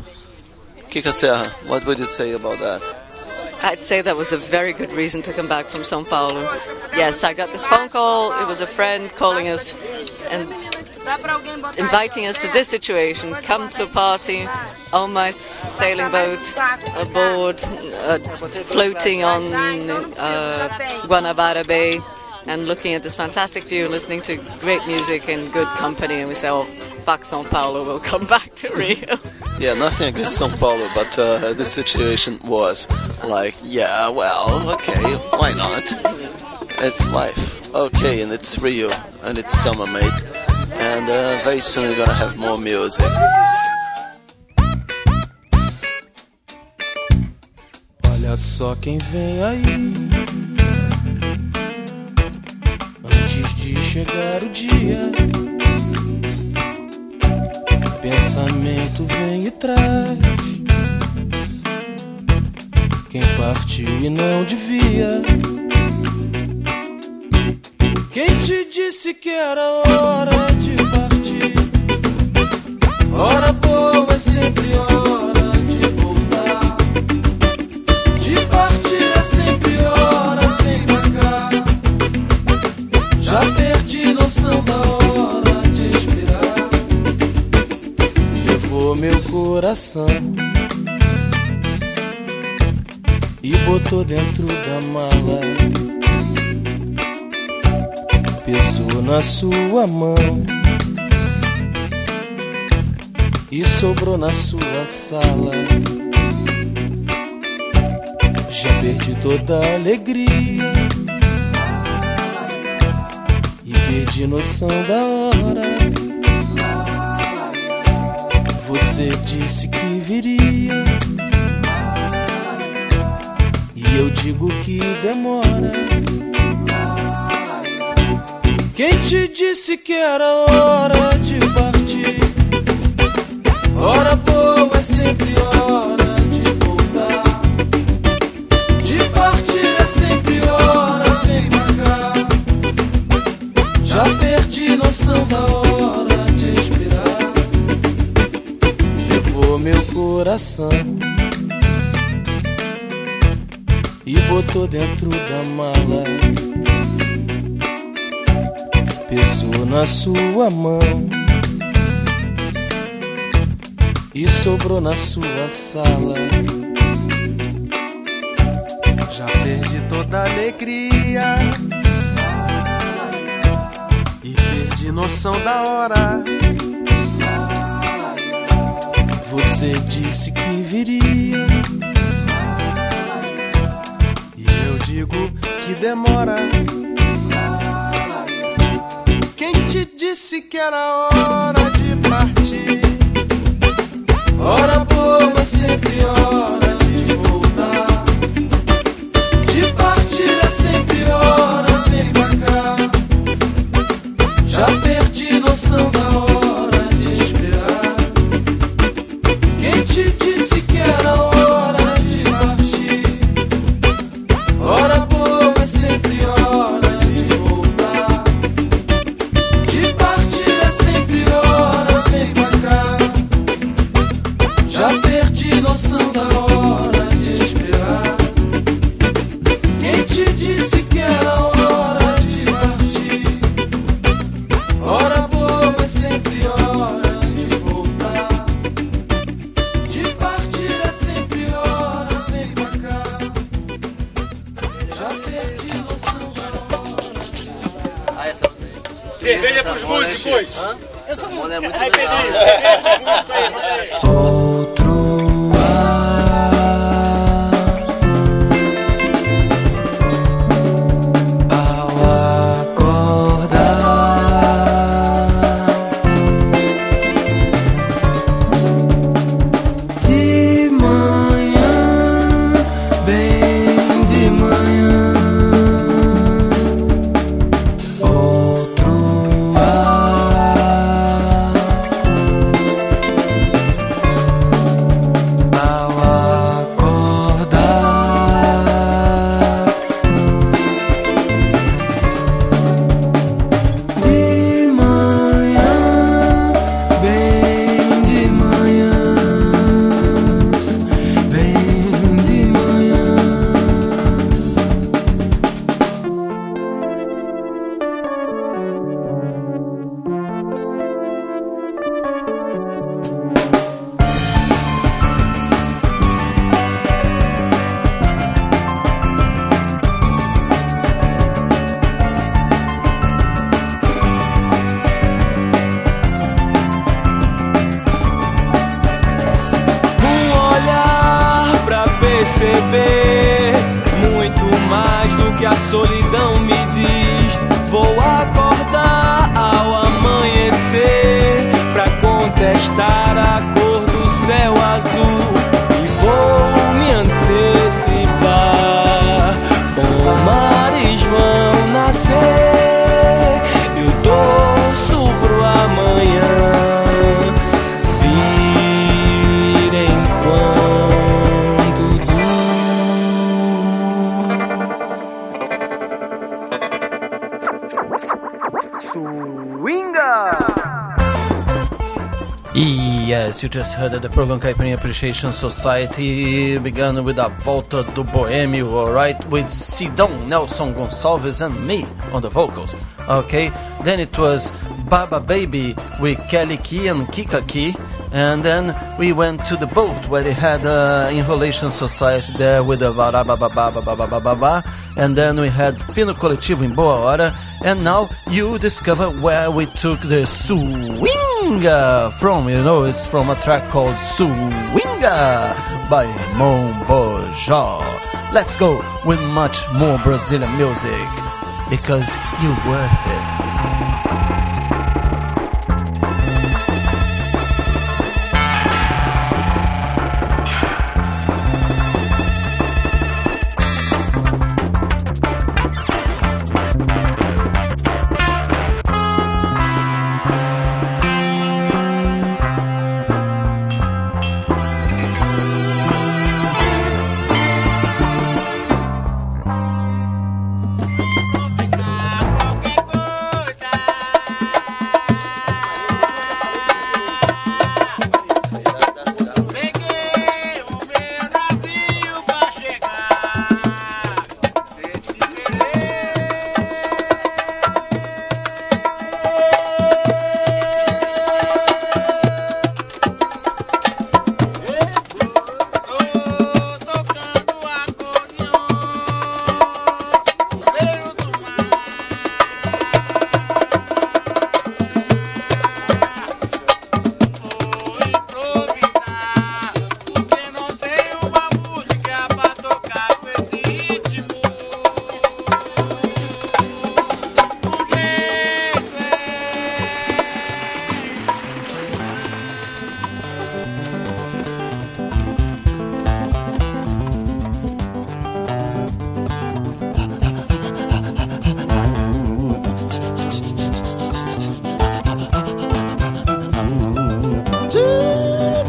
Kika Serra, what would you say about that? I'd say that was a very good reason to come back from São Paulo. Yes, I got this phone call. It was a friend calling us and inviting us to this situation. Come to a party on my sailing boat, aboard, uh, floating on uh, Guanabara Bay, and looking at this fantastic view, listening to great music and good company, and we say, oh, fuck São Paulo, we'll come back to Rio. Yeah, nothing against São Paulo, but uh, the situation was like, yeah, well, okay, why not? It's life. Okay, and it's Rio, and it's summer, mate. And uh, very soon we're gonna have more music. Olha só quem vem aí, antes de chegar o dia, pensamento vem e traz quem partiu e não devia. Quem te disse que era hora de partir? Hora boa é sempre hora de voltar. De partir é sempre hora, vem pra cá. Já perdi noção da hora de expirar. Levou meu coração e botou dentro da mala. Pesou na sua mão e sobrou na sua sala. Já perdi toda a alegria e perdi noção da hora. Você disse que viria, e eu digo que demora. Quem te disse que era hora de partir? Hora boa é sempre hora de voltar. De partir é sempre hora, vem pra cá. Já perdi noção da hora de expirar. Levou meu coração e botou dentro da mala. Pesou na sua mão e sobrou na sua sala. Já perdi toda a alegria e perdi noção da hora. Você disse que viria, e eu digo que demora. Quem te disse que era hora de partir? Hora boa é sempre hora de voltar. De partir é sempre hora, vem pra cá. Já perdi noção da hora de esperar. Quem te disse que era hora de partir? Hora boa é sempre hora de voltar. De partir é sempre hora, vem pra cá. Já perdi noção da hora de esperar. Quem te disse que era hora de partir? Hora boa é sempre hora de voltar. De partir é sempre hora, vem pra cá. Já perdi noção da hora de esperar. Cerveja pros músicos! Eu sou músico. Aí, Pedrinho, cerveja pros músicos aí, manda aí. Perceber muito mais do que a solidão me diz. Vou acordar ao amanhecer pra contestar a cor do céu azul e vou me antecipar. Pomares vão nascer, eu torço pro amanhã vir enquanto Swinga! Yes, you just heard that the program Caipirinha Appreciation Society began with a Volta do Boêmio, alright, with Sidão, Nelson Gonçalves and me on the vocals. Okay, then it was Baba Baby with Kelly Key and Kika Key. And then we went to the boat where they had uh, Inhalation Society there with the Varabababababababa. And then we had Fino Coletivo in Boa Hora. And now you discover where we took the Swinga from. You know, it's from a track called Swinga by Mombojó. Let's go with much more Brazilian music because you're worth it.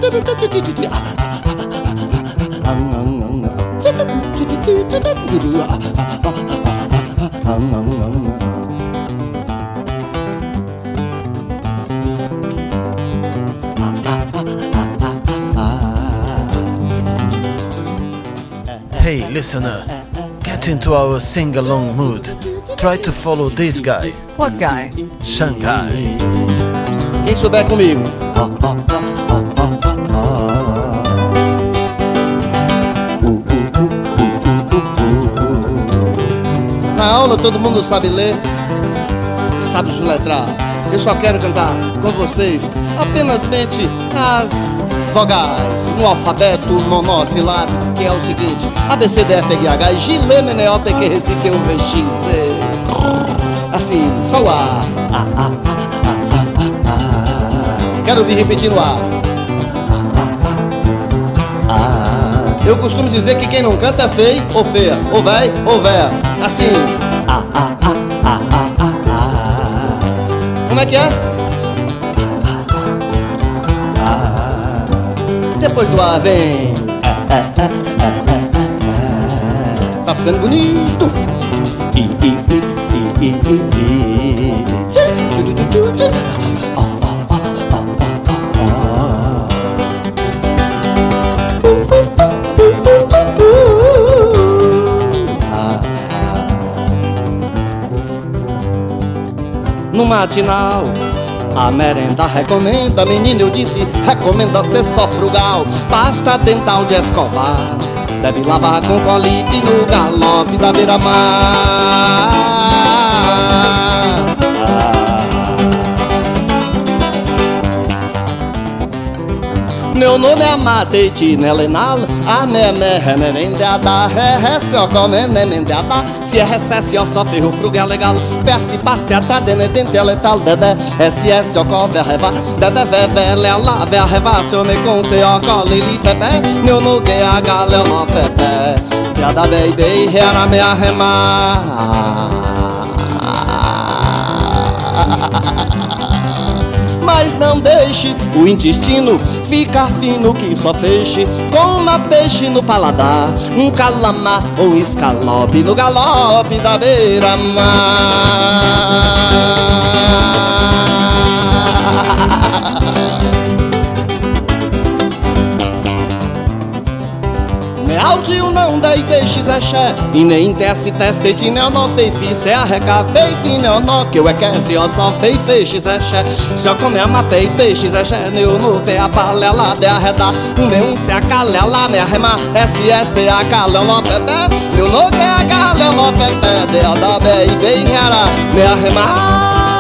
Hey, listener, get into our sing-along mood. Try to follow this guy. What guy? Shanghai. Quem souber comigo. Na aula todo mundo sabe ler, sabe soletrar. Eu só quero cantar com vocês apenas mente as vogais no alfabeto monossilábico, que é o seguinte: A, B, C, D, F, G, H, I, J, L, M, N, O, P, Q, R, S, T, U, V, X, Z. Assim, só o A. A, A, A, A, A. Quero ouvir repetir no A. A, A. Eu costumo dizer que quem não canta é feio ou feia, ou vai ou véia. Assim. A, A, A, A, A, A. Como é que é? Ah, depois do A vem. É, é, é, é, é, é. Tá ficando bonito. I, I, I, I, I, I. Oh, oh, oh, oh, oh, oh. No matinal, a merenda recomenda, menino, eu disse, recomenda ser só frugal. Pasta dental de escovar, deve lavar com colipe no galope da beira-mar. Meu nome é Matete Nelenal, a meme remendada, re se o come nemendada, se é recesse o só ferro frugal legal, perse paste ata denedente letal dede, s s o cove reva, dede veve lela ve reva, se o me conse o colili pepe, meu no que a galera no pepe, piada baby, era me arremar. Mas não deixe o intestino ficar fino que só feixe. Coma peixe no paladar, um calamar ou um escalope no galope da beira-mar. Áudio não dei deixe Zé e nem teste teste de neonó fei fi se arreca fei fi neonó que eu é que se eu só fei feixe Zé se eu comer uma pei peixe Zé neu no pé a palela de arredar o meu se a calela me arrema S S a calela pepe meu no que a calela pepe de a da bem bem era me arremar.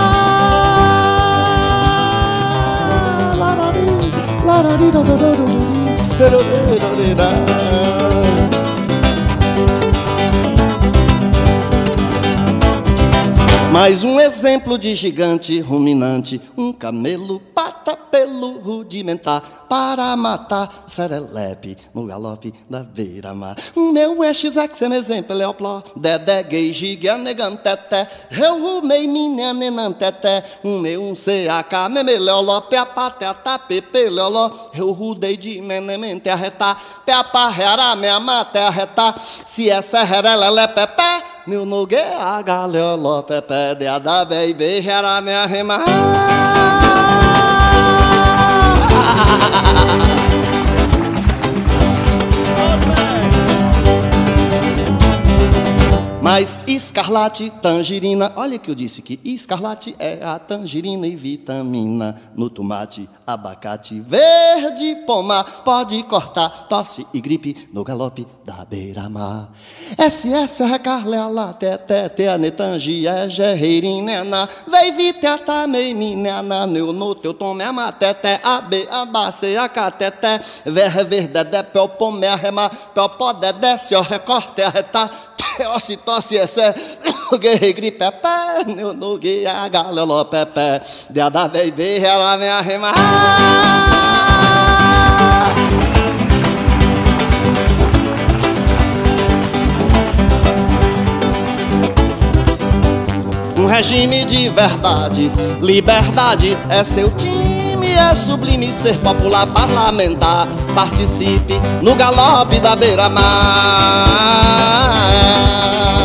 Mais um exemplo de gigante ruminante, um camelo pata pelo rudimentar para matar serelepe no galope da beira-mar. O meu é X X M exemplo é o pló, dedé gay giga negantete, eu rumei minha nenantete, o meu um C A K memeleoló, pé pateta pepe leoló, eu rudei de menemente arretar, pé parreara minha mata arretar, se essa é herelele pepe, meu nogue a galeoló pepe de a da baby era me arremar. Mas escarlate, tangerina, olha que eu disse que escarlate é a tangerina e vitamina no tomate, abacate, verde, pomar, pode cortar tosse e gripe no galope da beira-mar. S S recarlela, tete, teane, tangi, é gerreirinena, vei viteta, mei minena, neu no teu tome, amatete, a b, a base, a catete, ver, verde, de, pel, pome, arrema, pel, pode, desce, o recorte, arretar, tosse, tosse, esse guerre, gripe, pé, neu no guia, galelo, pepe, de a da baby, ela me arremar. Um regime de verdade, liberdade é seu time é sublime ser popular parlamentar. Participe no galope da beira-mar.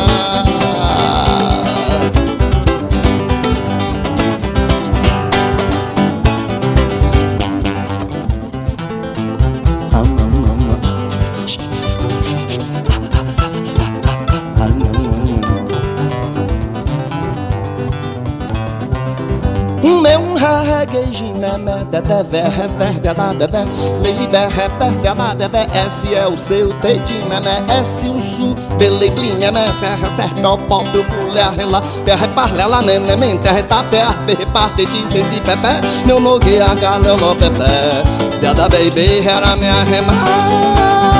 Meu reguejinha, dedé, verre, verde, da dedé, leiber, reperde, da dedé, esse é o seu tedinho, né? Esse o sul, beleglinha, né? Serra, serra, o pop, o fulé, rela, perre, parlela, nene, mente, retapé, perre, parte, disse, se pepé, meu nogue, a galelo, pepé, dada, baby, era minha remar.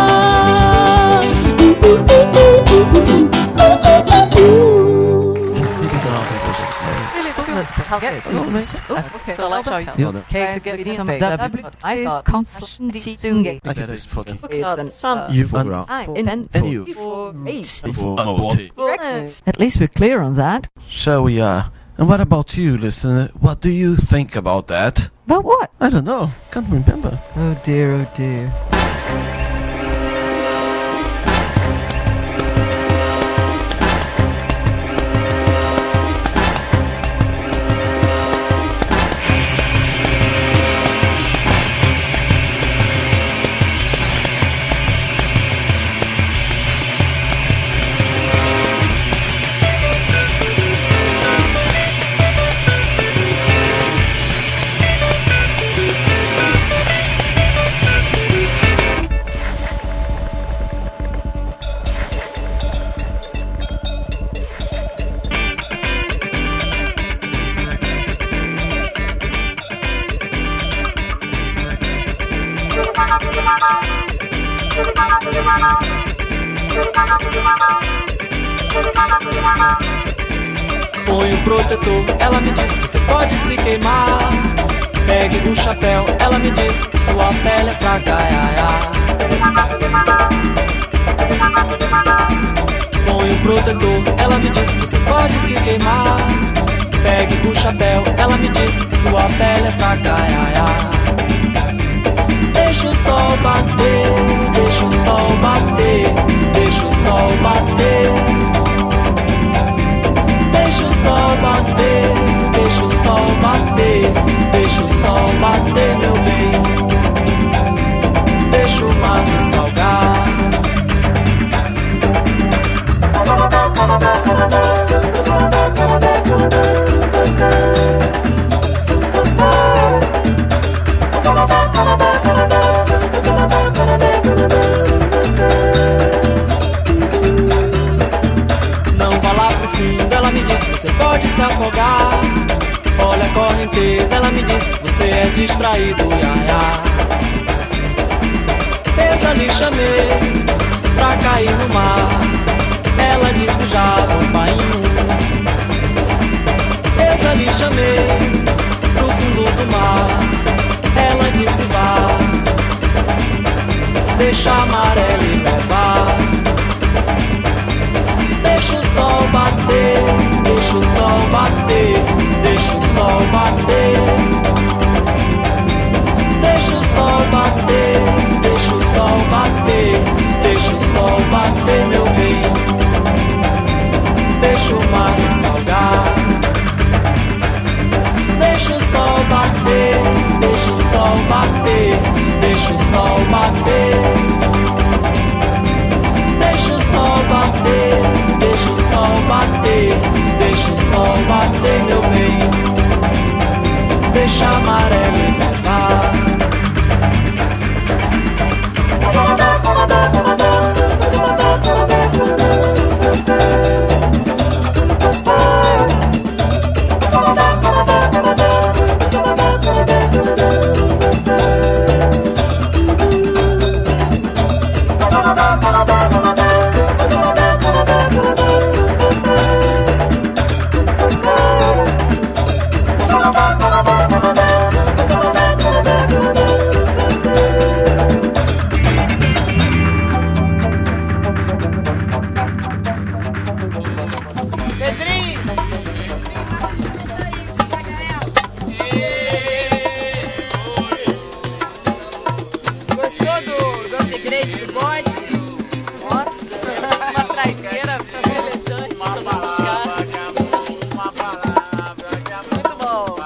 Okay, so I'll show you. Okay, to get some W, I start consuming. I get this fucking. You've and you. At least we're clear on that. So we are. And what about you, listener? What do you think about that? About what? I don't know. Can't remember. Oh dear, oh dear. Põe um protetor, ela me disse, você pode se queimar. Pegue o chapéu, ela me disse, sua pele é fraca, ai, ai, ai. Põe um protetor, ela me disse, você pode se queimar. Pegue o chapéu, ela me disse, sua pele é fraca, ai, ai, ai. Deixa o sol bater, deixa o sol bater, deixa o sol bater. Deixa o sol bater, deixa o sol bater, deixa o sol bater, meu bem. Deixa o mar me salgar. Não vá lá pro fundo, ela me disse, você pode se afogar. Olha a correnteza, ela me disse, você é distraído, ia, ia. Eu já lhe chamei pra cair no mar. Ela disse, já vou, painho. Eu já lhe chamei pro fundo do mar. Ela disse, vá, deixa a maré lhe levar. Deixa o sol bater, deixa o sol bater, deixa o sol bater. Deixa o sol bater, deixa o sol bater, deixa o sol bater, meu bem. Deixa o mar me salgar. Deixa o sol bater, deixa o sol bater, deixa o sol bater. Deixa o sol bater, deixa o sol bater, deixa o sol bater, meu bem. pé direito do bode. Nossa, uma traideira velejante pra buscar. Muito bom.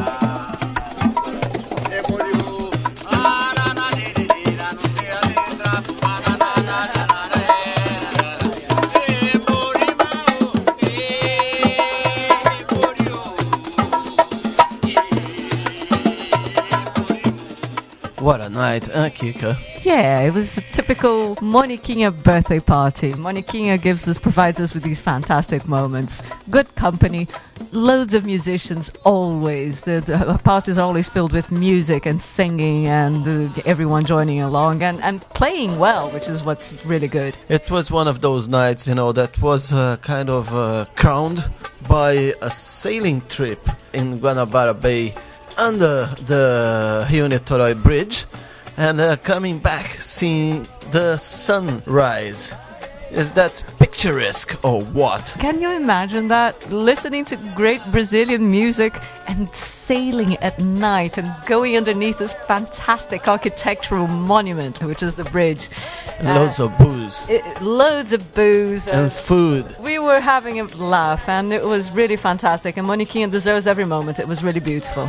What a night, huh, Kika? Yeah, it was a typical Moniquinha birthday party. Moniquinha gives us, provides us with these fantastic moments. Good company, loads of musicians, always. The, the parties are always filled with music and singing and uh, everyone joining along and, and playing well, which is what's really good. It was one of those nights, you know, that was uh, kind of uh, crowned by a sailing trip in Guanabara Bay under the Rio Niterói Bridge, and uh, coming back, seeing the sunrise. Is that picturesque or what? Can you imagine that? Listening to great Brazilian music and sailing at night and going underneath this fantastic architectural monument, which is the bridge. Loads uh, of booze. It, loads of booze. And uh, food. We were having a laugh and it was really fantastic. And Moniquinha deserves every moment. It was really beautiful.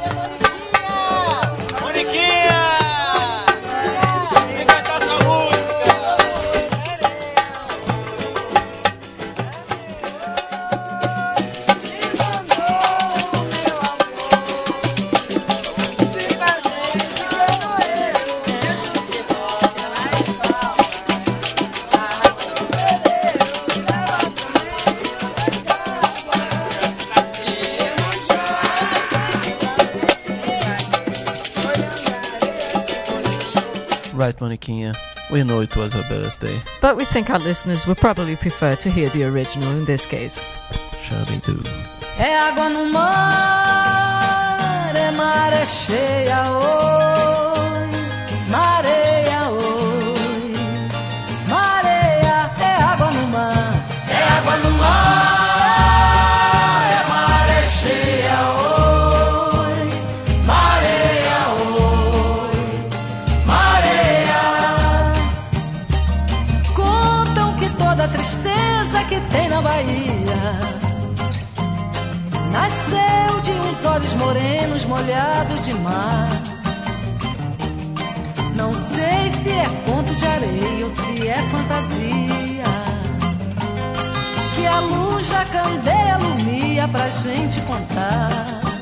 Right, Moniquinha, we know it was her birthday. But we think our listeners would probably prefer to hear the original in this case. Sure they do. É água no mar, é maré cheia, oi, mareia, oi, mareia, é água no mar, é água no mar, é maré cheia, oi, mareia, oi, mareia. Contam que toda a tristeza que tem na Bahia nasceu de uns olhos morenos molhados de mar. Não sei se é conto de areia ou se é fantasia, que a luz da candeia alumia pra gente contar.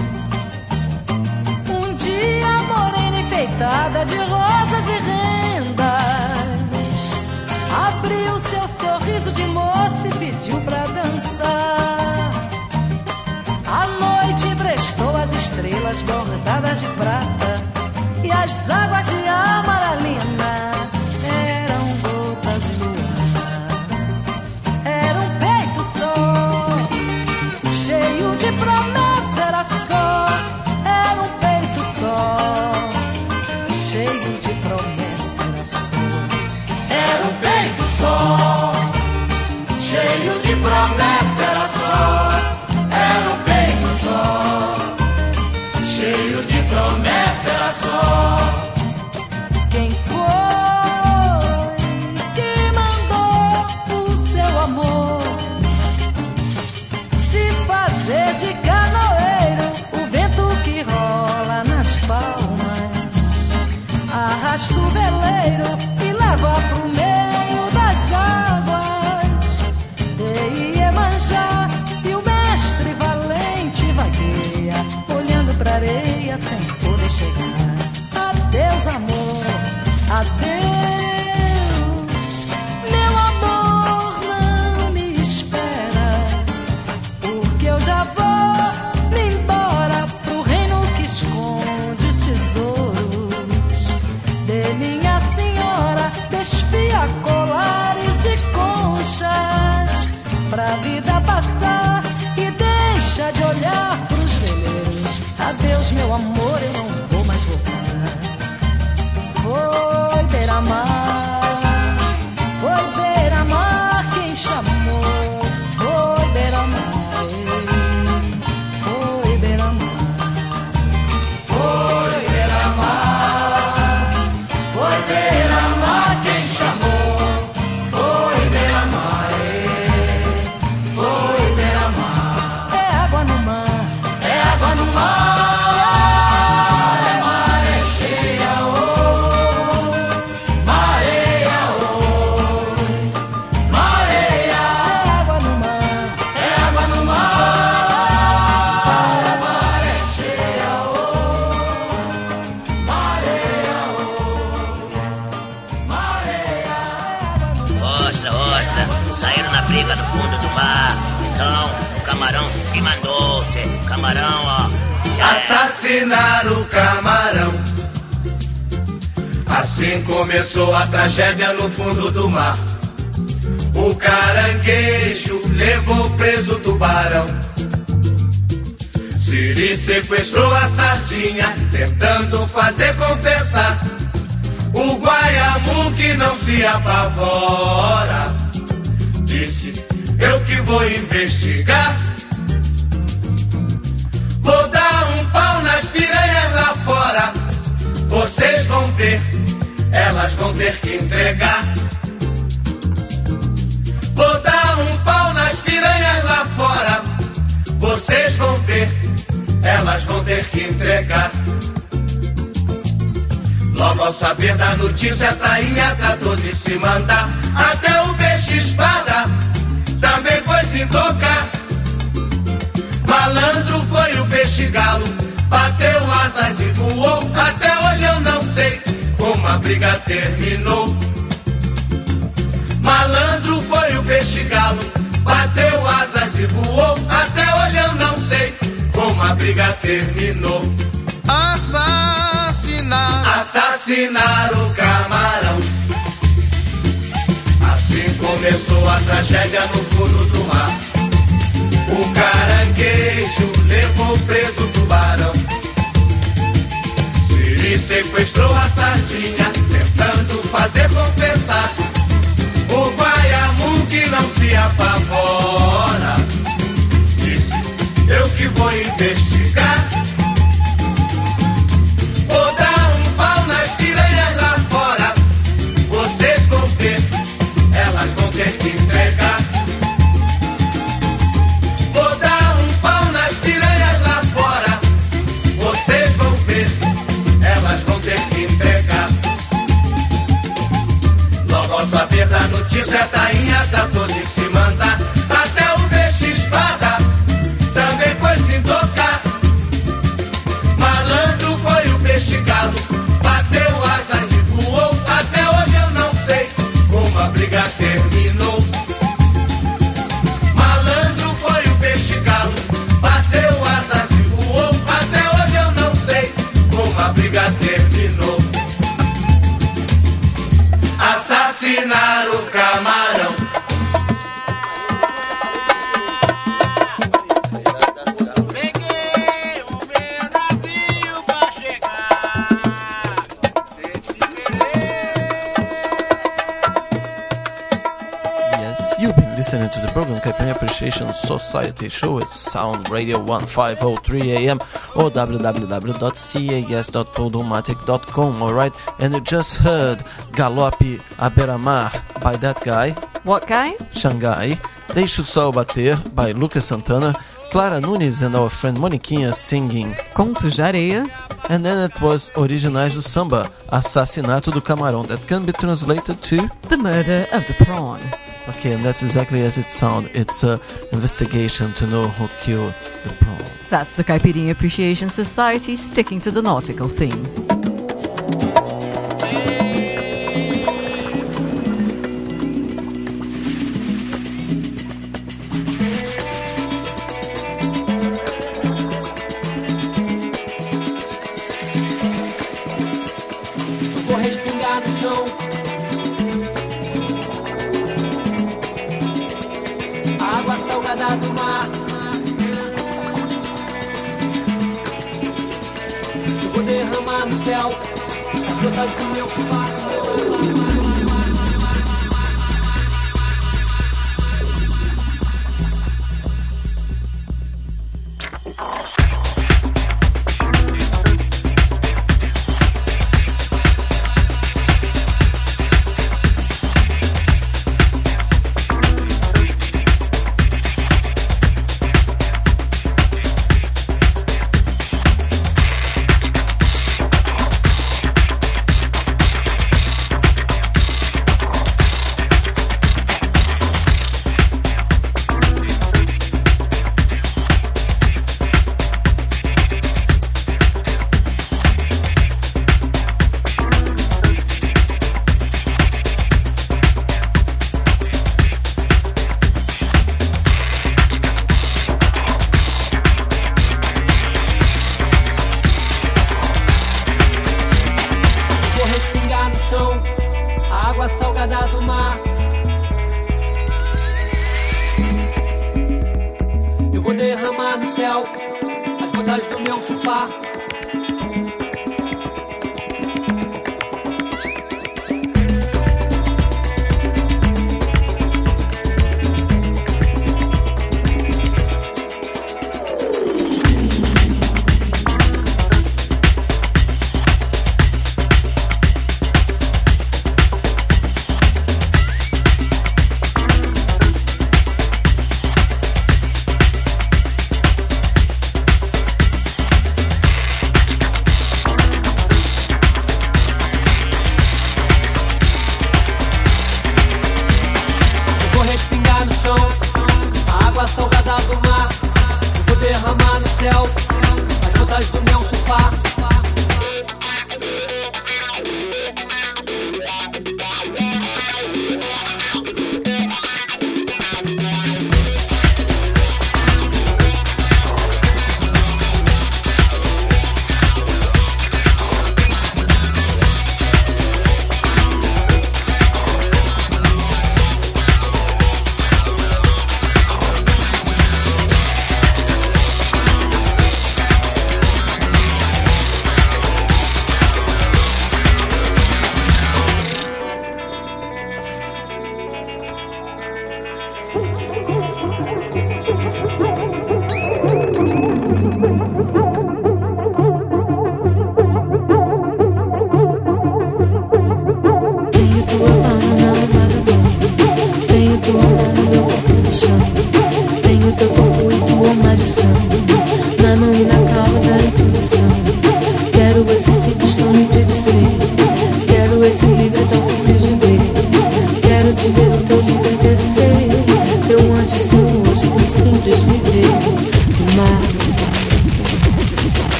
Um dia a morena enfeitada de rosas e rendas abriu seu sorriso de moça e pediu pra dançar. A noite emprestou as estrelas bordadas de prata e as águas de amaralina eram gotas de luar. Era um peito só, cheio de promessa, era só. Era um peito só, cheio de promessa, era só. Era um peito só, cheio de promessa, era só. Era um peito só, cheio de promessa, era só. Quem foi que mandou o seu amor se fazer de canoeiro? O vento que rola nas palmas arrasta o veleiro e leva pro meio das águas de Iemanjá. Olhando pra areia sem poder chegar. Adeus, amor, adeus. Meu amor, não me espera, porque eu já vou me embora pro reino que esconde os tesouros de minha senhora. Desfia colares de conchas pra vida passar e deixa de olhar pros veleiros. Adeus, meu amor, eu não vou mais voltar. Foi beira-mar, foi beira-mar quem chamou. Foi beira-mar, foi beira-mar, foi beira-mar, foi beira-mar. na briga no fundo do mar. Então, o camarão se mandou, cê, camarão, ó. Assassinar o camarão. Assim começou a tragédia no fundo do mar. O caranguejo levou preso o tubarão. Siri sequestrou a sardinha, tentando fazer confessar. O guaiamu que não se apavora disse, eu que vou investigar. Vou dar um pau nas piranhas lá fora. Vocês vão ver, elas vão ter que entregar. Vou dar um pau nas piranhas lá fora. Vocês vão ver, elas vão ter que entregar. Logo ao saber da notícia, a tainha tratou de se mandar. Até o peixe-espada também foi se tocar. Malandro foi o peixe-galo, bateu asas e voou. Até hoje eu não sei como a briga terminou. Malandro foi o peixe-galo, bateu asas e voou. Até hoje eu não sei como a briga terminou. Assassinar, assassinar o camarão. Assim começou a tragédia no fundo do mar. O caranguejo levou preso o tubarão. Siri sequestrou a sardinha, tentando fazer confessar. O guaiamu que não se apavora disse, eu que vou investigar. Vou dar um pau nas piranhas lá fora. Vocês vão ver, elas vão ter que entregar. Vou dar um pau nas piranhas lá fora. Vocês vão ver, elas vão ter que entregar. Logo ao saber da notícia, a tainha tratou de se mandar. Até o peixe-espada também foi se tocar. Malandro foi o peixe-galo, bateu asas e voou. Até hoje eu não sei como a briga terminou. Malandro foi o peixe-galo, bateu asas e voou. Até hoje eu não sei como a briga terminou. Assassinar o camarão. You've been listening to the program Caipirinha Appreciation Society Show at Sound Radio fifteen oh three A M or w w w dot c a s dot podomatic dot com, alright? And you just heard Galope à Beira-Mar by that guy. What guy? Xangai. Deixa o Sol Bater by Lucas Santana. Clara Nunes and our friend Moniquinha singing Contos de Areia. And then it was Originais do Samba, Assassinato do Camarão, that can be translated to The Murder of the Prawn. Okay, and that's exactly as it sounds. It's an investigation to know who killed the prawn. That's the Caipirinha Appreciation Society sticking to the nautical theme. Vou respingar no chão. Água salgada do mar. Eu vou derramar no céu as gotas do meu fato. no chão, a água salgada do mar. Eu vou derramar no céu as gotas do meu sofá.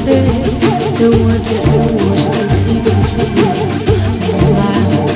ser teu antes, teu hoje, teu simples viver normal.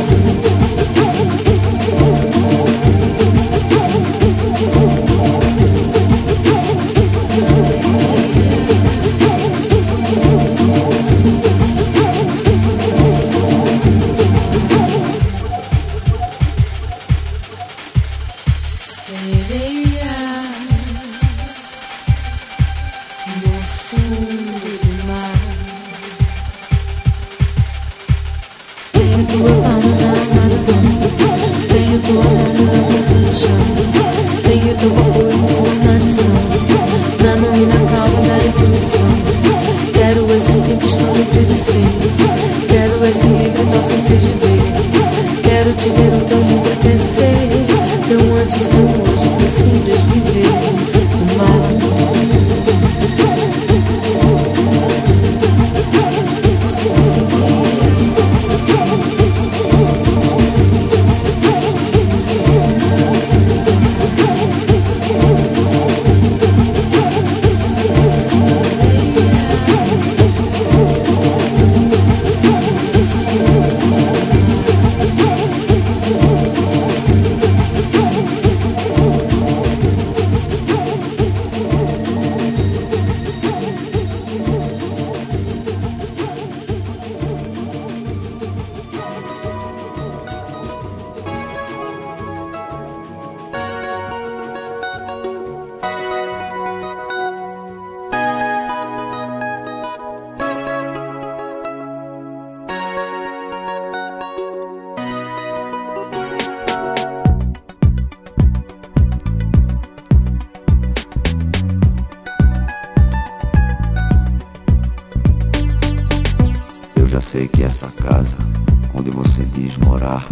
Sei que essa casa, onde você diz morar,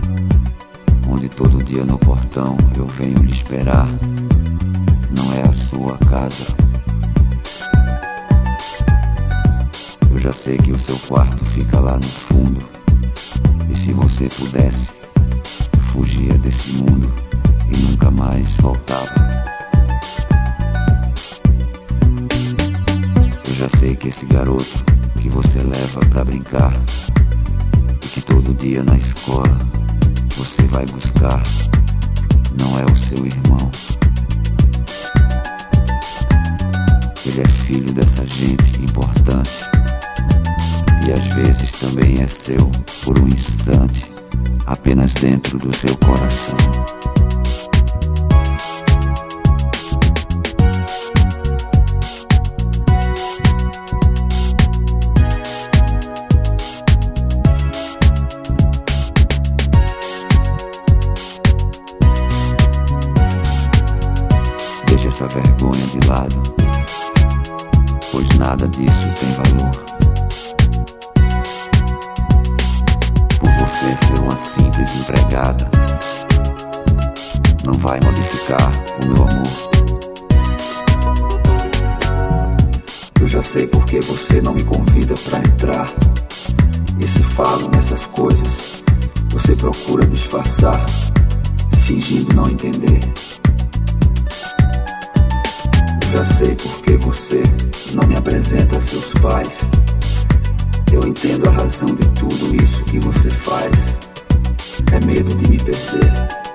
onde todo dia no portão eu venho lhe esperar, não é a sua casa. Eu já sei que o seu quarto fica lá no fundo, e se você pudesse, fugia desse mundo e nunca mais voltava. Eu já sei que esse garoto que você leva pra brincar e que todo dia na escola você vai buscar não é o seu irmão. Ele é filho dessa gente importante e às vezes também é seu por um instante, apenas dentro do seu coração. Essa vergonha de lado, pois nada disso tem valor. Por você ser uma simples empregada, não vai modificar o meu amor. Eu já sei porque você não me convida pra entrar, e se falo nessas coisas, você procura disfarçar, fingindo não entender. Já sei porque você não me apresenta a seus pais. Eu entendo a razão de tudo isso que você faz. É medo de me perder.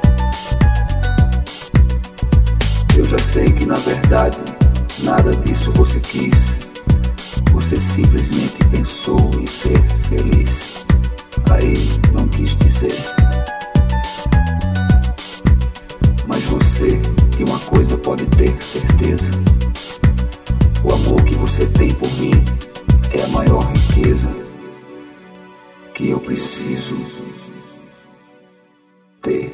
Eu já sei que na verdade nada disso você quis. Você simplesmente pensou em ser feliz. Aí não quis dizer. Mas você de uma coisa pode ter certeza: o amor que você tem por mim é a maior riqueza que eu preciso ter.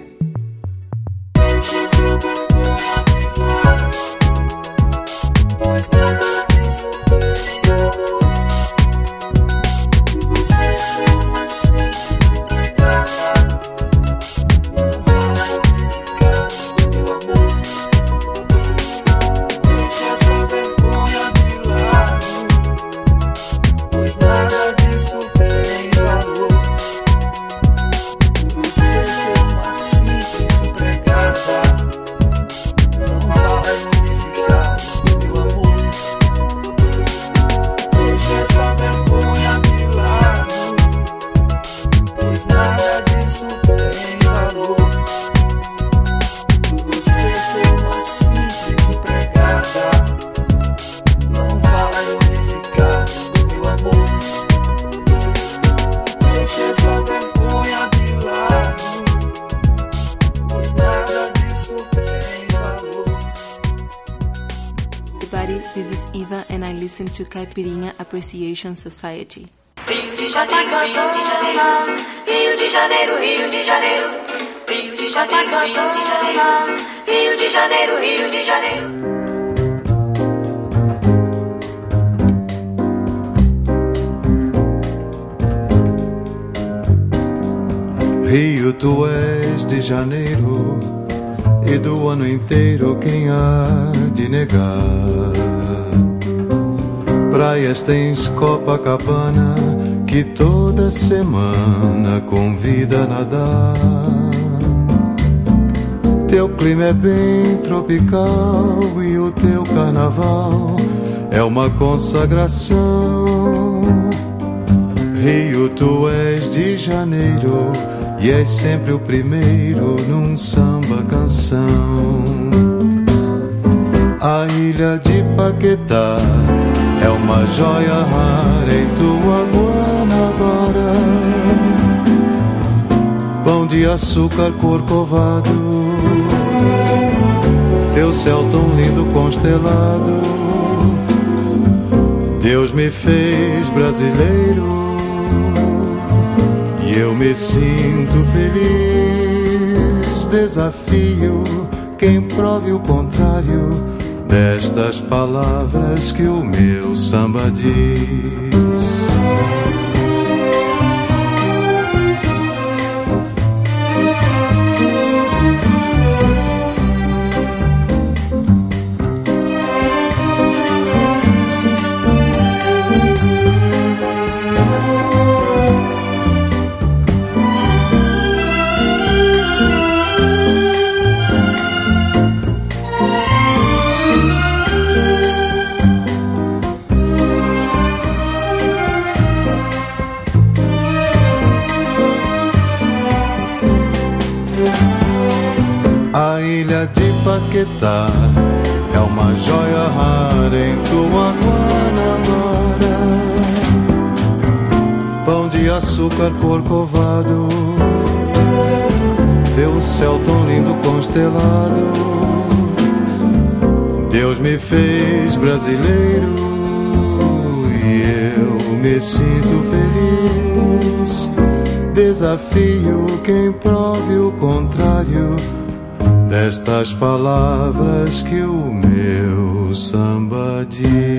I listen to Caipirinha Appreciation Society. Rio de Janeiro, Rio de Janeiro, Rio de Janeiro, Rio de Janeiro, Rio de Janeiro, Rio de Janeiro, Rio de Janeiro, Rio de Janeiro. Rio, tu és de janeiro, e do ano inteiro quem há de negar? Praias tens Copacabana, que toda semana convida a nadar. Teu clima é bem tropical e o teu carnaval é uma consagração. Rio, tu és de janeiro e és sempre o primeiro num samba canção. A ilha de Paquetá é uma joia rara em tua Guanabara. Pão de açúcar corcovado, teu céu tão lindo constelado. Deus me fez brasileiro e eu me sinto feliz. Desafio quem prove o contrário destas palavras que o meu samba diz. A ilha de Paquetá é uma joia rara em tua Guanabara. Pão de açúcar corcovado, teu céu tão lindo constelado. Deus me fez brasileiro e eu me sinto feliz. Desafio quem prove o contrário destas palavras que o meu samba diz.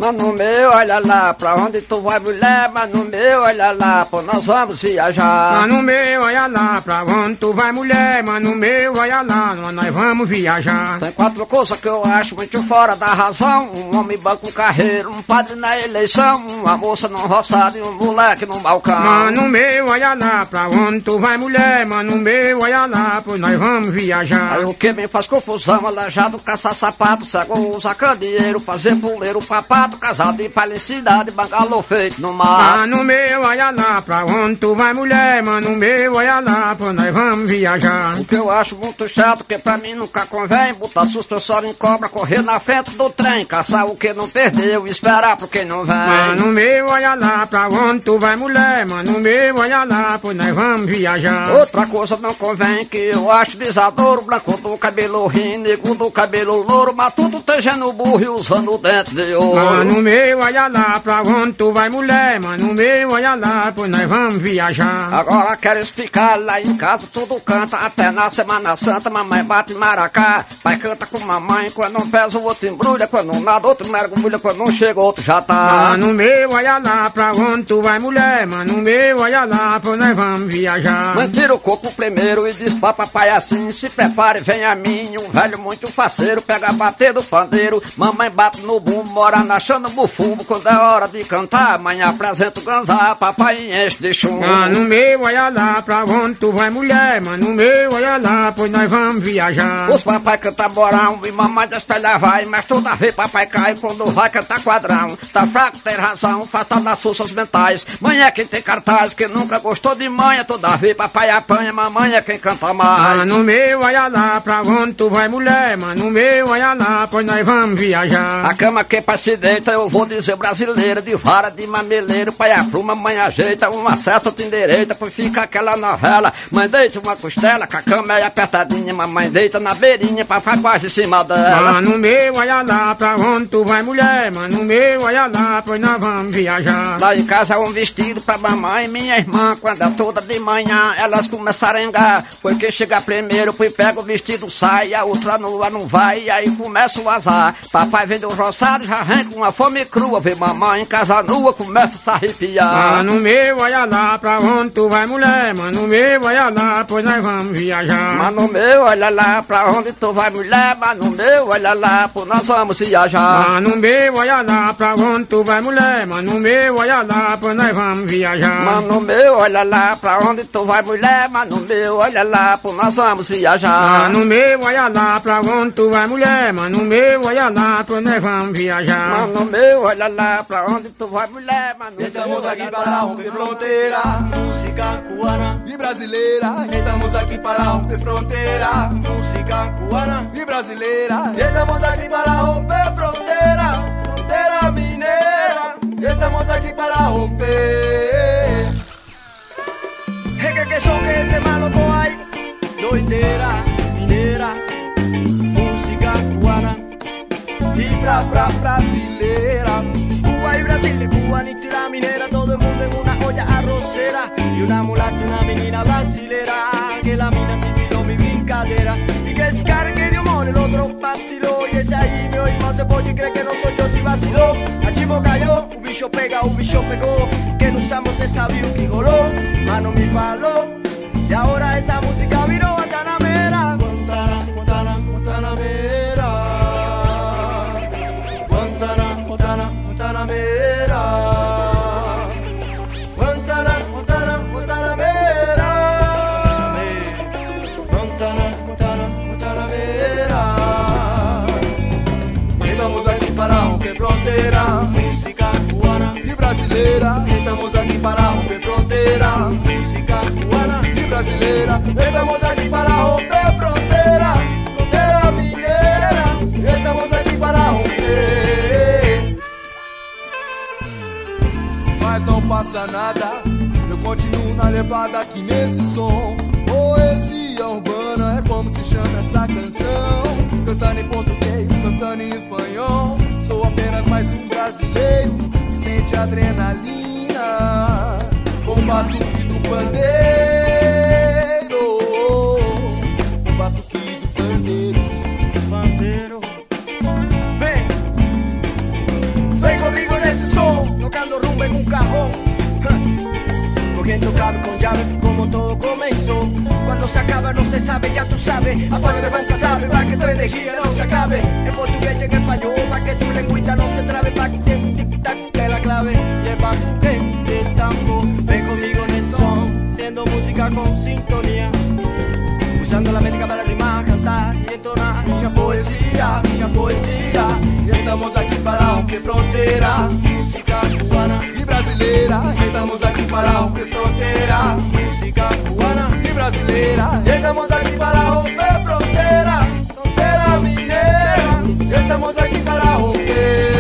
Mano meu, olha lá, pra onde tu vai, mulher? Mano meu, olha lá, pô, nós vamos viajar. Mano meu, olha lá, pra onde tu vai, mulher? Mano meu, olha lá, nós vamos viajar. Tem quatro coisas que eu acho muito fora da razão: um homem banco, um carreiro, um padre na eleição, uma moça num roçado e um moleque num balcão. Mano meu, olha lá, pra onde tu vai, mulher? Mano meu, olha lá, pois nós vamos viajar. Aí o que me faz confusão, aleijado, caçar sapato, cego, usar candeeiro, fazer puleiro, papato, casado em felicidade, bangalô feito no mar. Mano meu, olha lá, pra onde tu vai, mulher? Mano meu, olha lá, pois nós vamos viajar. O que eu acho muito chato, que pra mim nunca convém, botar suspensório em cobra, correr na frente do trem, caçar o que não perdeu, esperar pro que não vem. Mano meu, olha lá, pra onde tu vai, mulher? Mano meu, olha lá, pois nós vamos viajar. Outra coisa não convém, que eu acho desadouro, branco do cabelo rim, negro do cabelo louro, matuto tejendo burro e usando dente de ouro. Mano meu, olha lá, pra onde tu vai, mulher? Mano meu, olha lá, pois nós vamos viajar. Agora quero explicar, lá em casa tudo canta, até na Semana Santa, mamãe bate maracá, pai canta com mamãe, quando um pesa o outro embrulha, quando um nada outro mergulha, quando um chega outro já tá. Mano meu, olha lá, pra onde tu vai, mulher? Mano meu, olha lá, pois nós vamos viajar. Mãe tira o coco primeiro e diz pra papai assim: se prepare, vem a mim, um velho muito faceiro, pega a bater do pandeiro, mamãe bate no bumbo, mora na chana bufumbo, quando é hora de cantar, mãe apresenta o ganzá, papai enche de chumbo. Mano meu, olha lá, pra onde tu vai, mulher? Mano meu, olha lá, pois nós vamos viajar. Os papai canta borão e mamãe despelha vai, mas toda vez papai cai quando vai cantar quadrão. Tá fraco, tem razão, falta das forças mentais, mãe é quem tem cartaz, que nunca gostou de manha, toda vez papai apanha, mamãe é quem canta mais. Mano meu, olha lá, pra onde tu vai, mulher? Mano meu, olha lá, pois nós vamos viajar. A cama que pai se deita, eu vou dizer brasileira, de vara de mameleiro, pai apruma, mãe ajeita, uma certa outra endireita, pois fica aquela novela, mãe deita uma costela, com a cama é apertadinha, mamãe deita na beirinha, papai quase em cima dela. Mano meu, olha lá, pra onde tu vai, mulher? Mano meu, olha lá, pois nós vamos viajar. Lá em casa um vestido pra mamãe e minha irmã, quando é toda de manhã, elas começam a arengar, pois quem chega primeiro, pois pega o vestido, sai, a outra nua não vai, e aí começa o azar. Papai vem do roçado, já vem com uma fome crua, vê mamãe em casa nua, começa a se arrepiar. Mano meu, olha lá, pra onde tu vai, mulher? Mano meu, olha lá, pois nós vamos viajar. Mano meu, olha lá, pra onde tu vai, mulher? Mano meu, olha lá, pois nós vamos viajar. Mano meu, olha lá, pra onde tu vai, mulher? Mano meu, olha lá, pois nós vamos viajar. Mano meu, olha lá, pra onde tu vai, mulher? Mano meu, olha lá, pois nós vamos viajar. Mano meu, olha lá, pra onde tu vai, mulher? Mano meu, olha lá, pois nós vamos viajar. Mano meu, olha lá, pra onde tu vai, mulher? Mano estamos aqui para romper fronteira, música cubana e brasileira. Estamos aqui para romper fronteira, música cubana e brasileira. Estamos aqui para romper fronteira, fronteira mineira. Estamos aqui para romper. Que son que ese malo no hay, doideira mineira, música cubana e pra, pra brasileira. Cuba y Brasil, Cuba y tira minera, todo el mundo en una olla arrocera y una mulata, una menina brasilera, que la mina civil mi brincadeira y que es cargue de humor, el otro vaciló y ese ahí me oí más se pode y cree que no soy yo si vaciló. A chivo cayó, un bicho pega, un bicho pegó, que no usamos esa view que goló, mano mi palo y ahora esa música viró guantanamera. Guantana, Guantana, Guantanamera. Guantana, Guantana, Guantanamera. Guantana, Guantana, Guantanamera. Guantana, Guantana, Guantanamera. Estamos aqui para romper fronteira, música cubana e brasileira. Estamos aqui para romper fronteira, música cubana e brasileira. Estamos aqui para romper fronteira, fronteira mineira. Estamos aqui para romper. Mas não passa nada, eu continuo na levada aqui nesse som. Poesia urbana é como se chama essa canção. Cantando em português, cantando em espanhol. Sou apenas mais um brasileiro que sente adrenalina com o batuque do pandeiro. O batuque do pandeiro. Pandeiro. Vem, vem comigo. llave con llave como todo comenzó. Cuando se acaba no se sabe, ya tú sabes. Apaga de banca sabe, para que tu energía no se acabe. En portugués y en español, para que tu lengüita no se trabe. Pa' que te tic-tac que la clave. Lleva tu gente tambor. Ven conmigo en el son, siendo música con sintonía. Usando la métrica para rimar, cantar y entonar. Minha poesía, minha poesía. Y estamos aquí para romper frontera. Música cubana y brasileira. Estamos aquí para romper frontera. Música cubana y brasileira. Estamos aquí para romper frontera. Frontera minera. Estamos aquí para romper.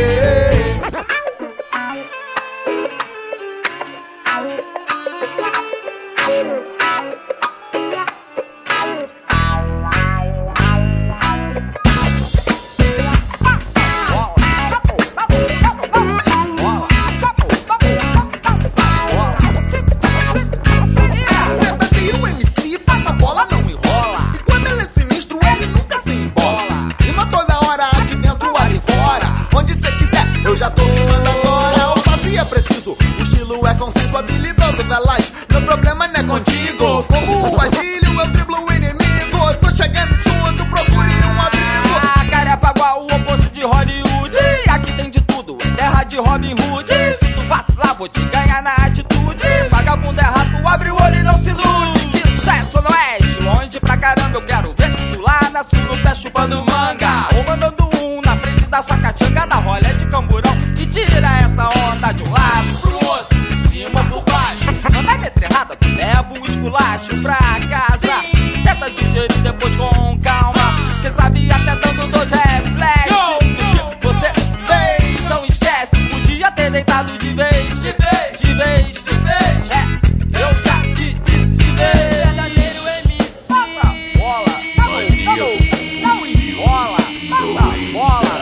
Já tô rimando agora, o passe é preciso. O estilo é conciso, habilidoso, veloz. Meu problema não é contigo. Como o Adílio, eu driblo o inimigo. Tô chegando junto, procure um abrigo. A Carapaguá, o oposto de Hollywood. Aqui tem de tudo, é terra de Robin Hood. Se tu vacilar, vou te ganhar na atitude. Vagabundo é rato, abre o olho e não se ilude. Que sucesso no oeste, longe pra caramba. Eu quero ver tu lá na sul, no pé chupando manga. Ou mandando um na frente da sua cachanga, da rolé de camburão. E tira essa onda de um lado pro outro, de cima por baixo. Anda letra errada, tu leva um esculacho pra casa. Sim. Tenta digerir depois com calma. Quem sabe até dando dois reflete. O que você fez, não esquece. Podia ter deitado de vez, de vez, de vez, de vez. É, eu já te disse de vez. Verdadeiro M C. Passa a bola, não enrola. Não enrola, passa a bola.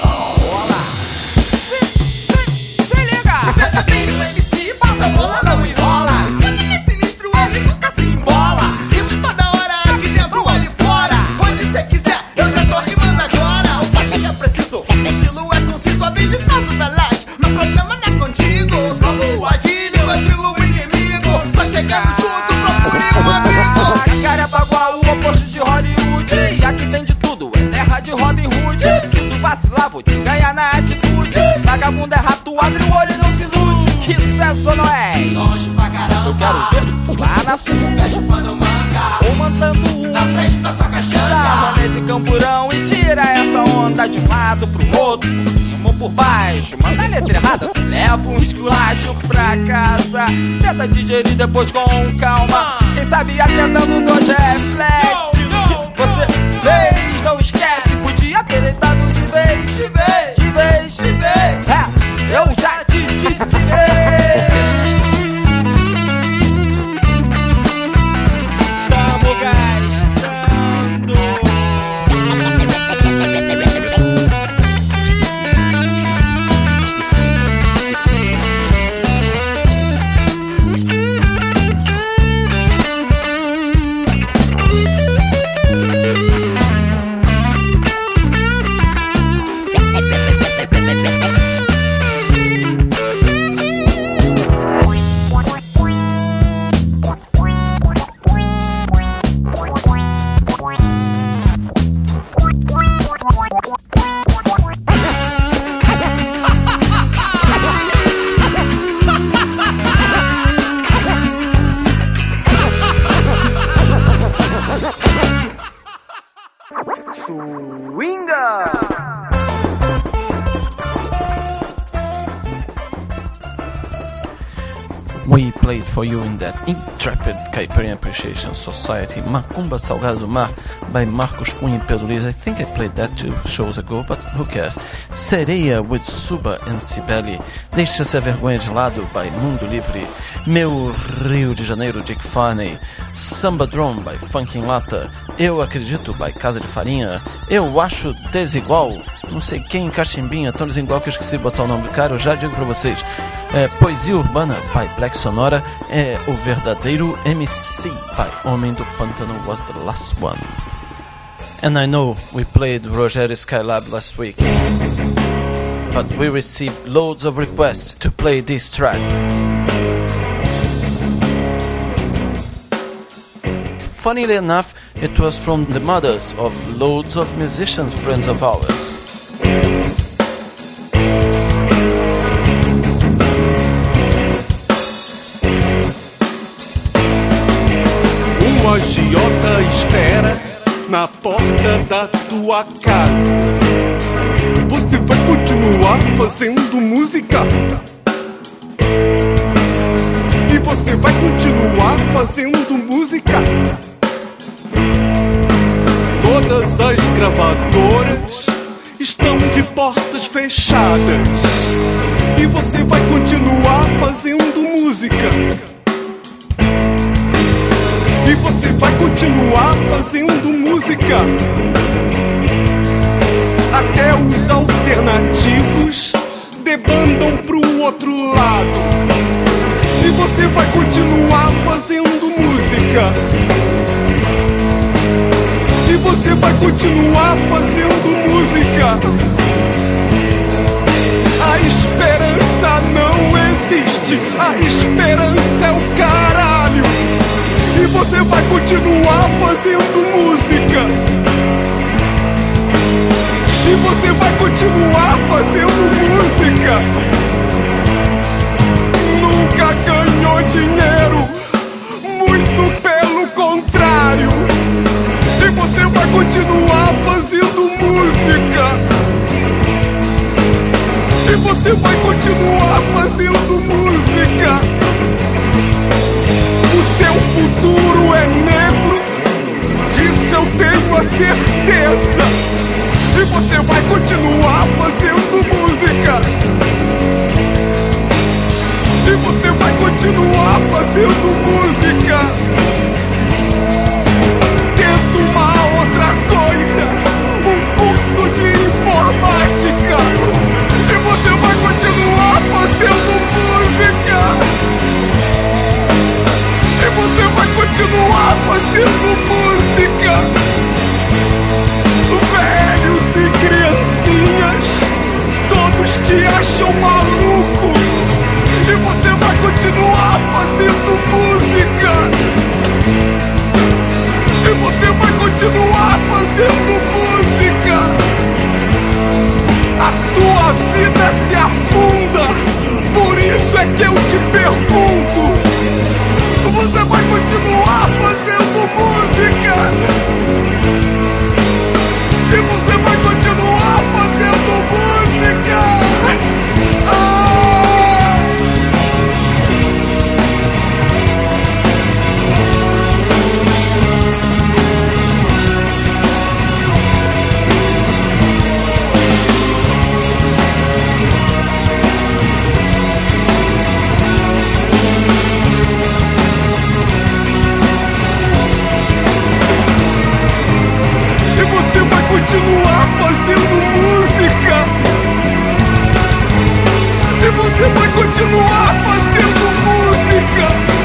Verdadeiro M C, passa a bola, não enrola. É sinistro, ele nunca se embola. Rimo toda hora, aqui dentro, ali fora. Onde cê quiser, eu já tô rimando agora. O passe é preciso, o estilo é conciso, habilidoso, veloz. Meu problema não é contigo. Como o Adílio, eu driblo o inimigo. Tô chegando junto, procure um amigo. Carapaguá, o oposto de Hollywood. Aqui tem de tudo, é terra de Robin Hood. Se tu vacilar, vou te ganhar na atitude. Vagabundo é rato, abre o olho e não se ilude. Que sucesso não é? Longe pra caramba. Eu quero ver lá na sul, pé chupando manga. ou mandando um na frente da sua cachanga. Da rolê de camburão e tira essa onda de um lado pro outro, por cima ou por baixo. Manda a letra errada, leva um esculacho pra casa. Tenta digerir depois com calma. Quem sabe até dando dois reflete. O que você fez, não esquece. Podia ter deitado de vez, de vez, de vez, de vez. É, eu já te disse de vez. Tamo gastando. We played for you in that Intrepid Caipirinha Appreciation Society Macumba Salgado do Mar by Marcos Cunha e Pedro Liz. I think I played that two shows ago, but who cares? Sereia with Suba and Cibele. Deixa-se a vergonha de lado by Mundo Livre. Meu Rio de Janeiro, Dick Farney. Samba Drum by Funkin' Lata. Eu Acredito by Casa de Farinha. Eu Acho Desigual. Não sei quem, Cachimbinha, tão desigual que eu esqueci de botar o nome do cara, eu já digo pra vocês. É, Poesia Urbana by Black Sonora. É o verdadeiro M C by Homem do Pântano was the last one. And I know we played Rogério Skylab last week, but we received loads of requests to play this track. funnily enough, it was from the mothers of loads of musicians, friends of ours. Um agiota espera na porta da tua casa. Você vai continuar fazendo música? E você vai continuar fazendo música? Todas as gravadoras estão de portas fechadas. E você vai continuar fazendo música? E você vai continuar fazendo música? Até os alternativos debandam pro outro lado. E você vai continuar fazendo música? E você vai continuar fazendo música? A esperança não existe. A esperança é o caralho. E você vai continuar fazendo música? E você vai continuar fazendo música? Nunca ganhou dinheiro, muito pelo contrário. E você vai continuar fazendo música? E você vai continuar fazendo música? O seu futuro é negro, disso eu tenho a certeza. E você vai continuar fazendo música? E você vai continuar fazendo música? Tenta uma outra coisa, um curso de informática. E você vai continuar fazendo música? E você vai continuar fazendo música? Velhos e criancinhas, todos te acham maluco. E você vai continuar fazendo música? E você vai continuar fazendo música? A tua vida se afunda, por isso é que eu te pergunto: você vai continuar fazendo música? E você vai continuar fazendo música? Ah! E você vai continuar fazendo música? E você vai continuar fazendo música?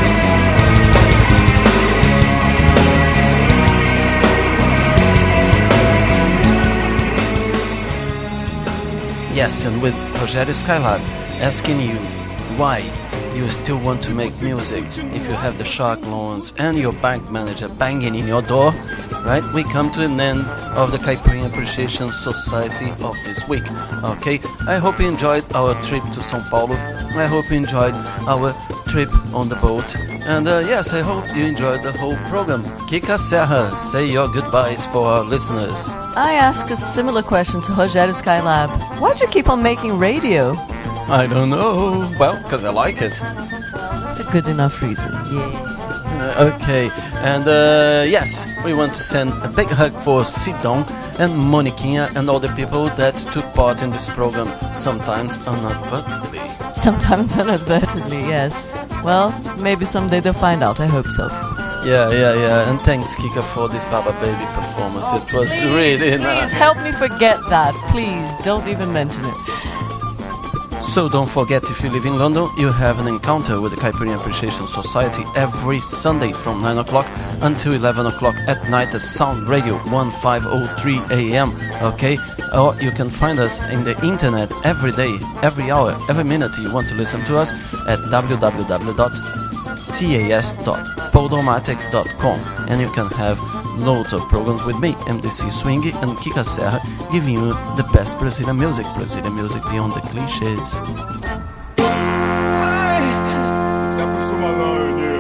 Yes, and with Rogério Skylab asking you why you still want to make music if you have the shark loans and your bank manager banging in your door, right? We come to an end of the Caipirinha Appreciation Society of this week. Okay, I hope you enjoyed our trip to São Paulo. I hope you enjoyed our trip on the boat. And uh, yes, I hope you enjoyed the whole program. Kika Serra, say your goodbyes for our listeners. I ask a similar question to Rogério Skylab. Why'd you keep on making radio? I don't know. Well, because I like it. That's a good enough reason. Yeah. Uh, okay, and uh, yes, we want to send a big hug for Sidon and Moniquinha and all the people that took part in this program, sometimes inadvertently. Sometimes inadvertently, yes. Well, maybe someday they'll find out, I hope so. Yeah, yeah, yeah, and thanks Kika for this Baba Baby performance. Oh, it was please, really nice. Please help me forget that, please, don't even mention it. So don't forget, if you live in London, you have an encounter with the Caipirinha Appreciation Society every Sunday from nine o'clock until eleven o'clock at night at Sound Radio fifteen oh three A M, okay? Or you can find us in the internet every day, every hour, every minute you want to listen to us at w w w dot cas dot podomatic dot com, and you can have loads of programs with me, M D C Swing and Kika Serra, giving you the best Brazilian music, Brazilian music beyond the clichés. Se acostuma não,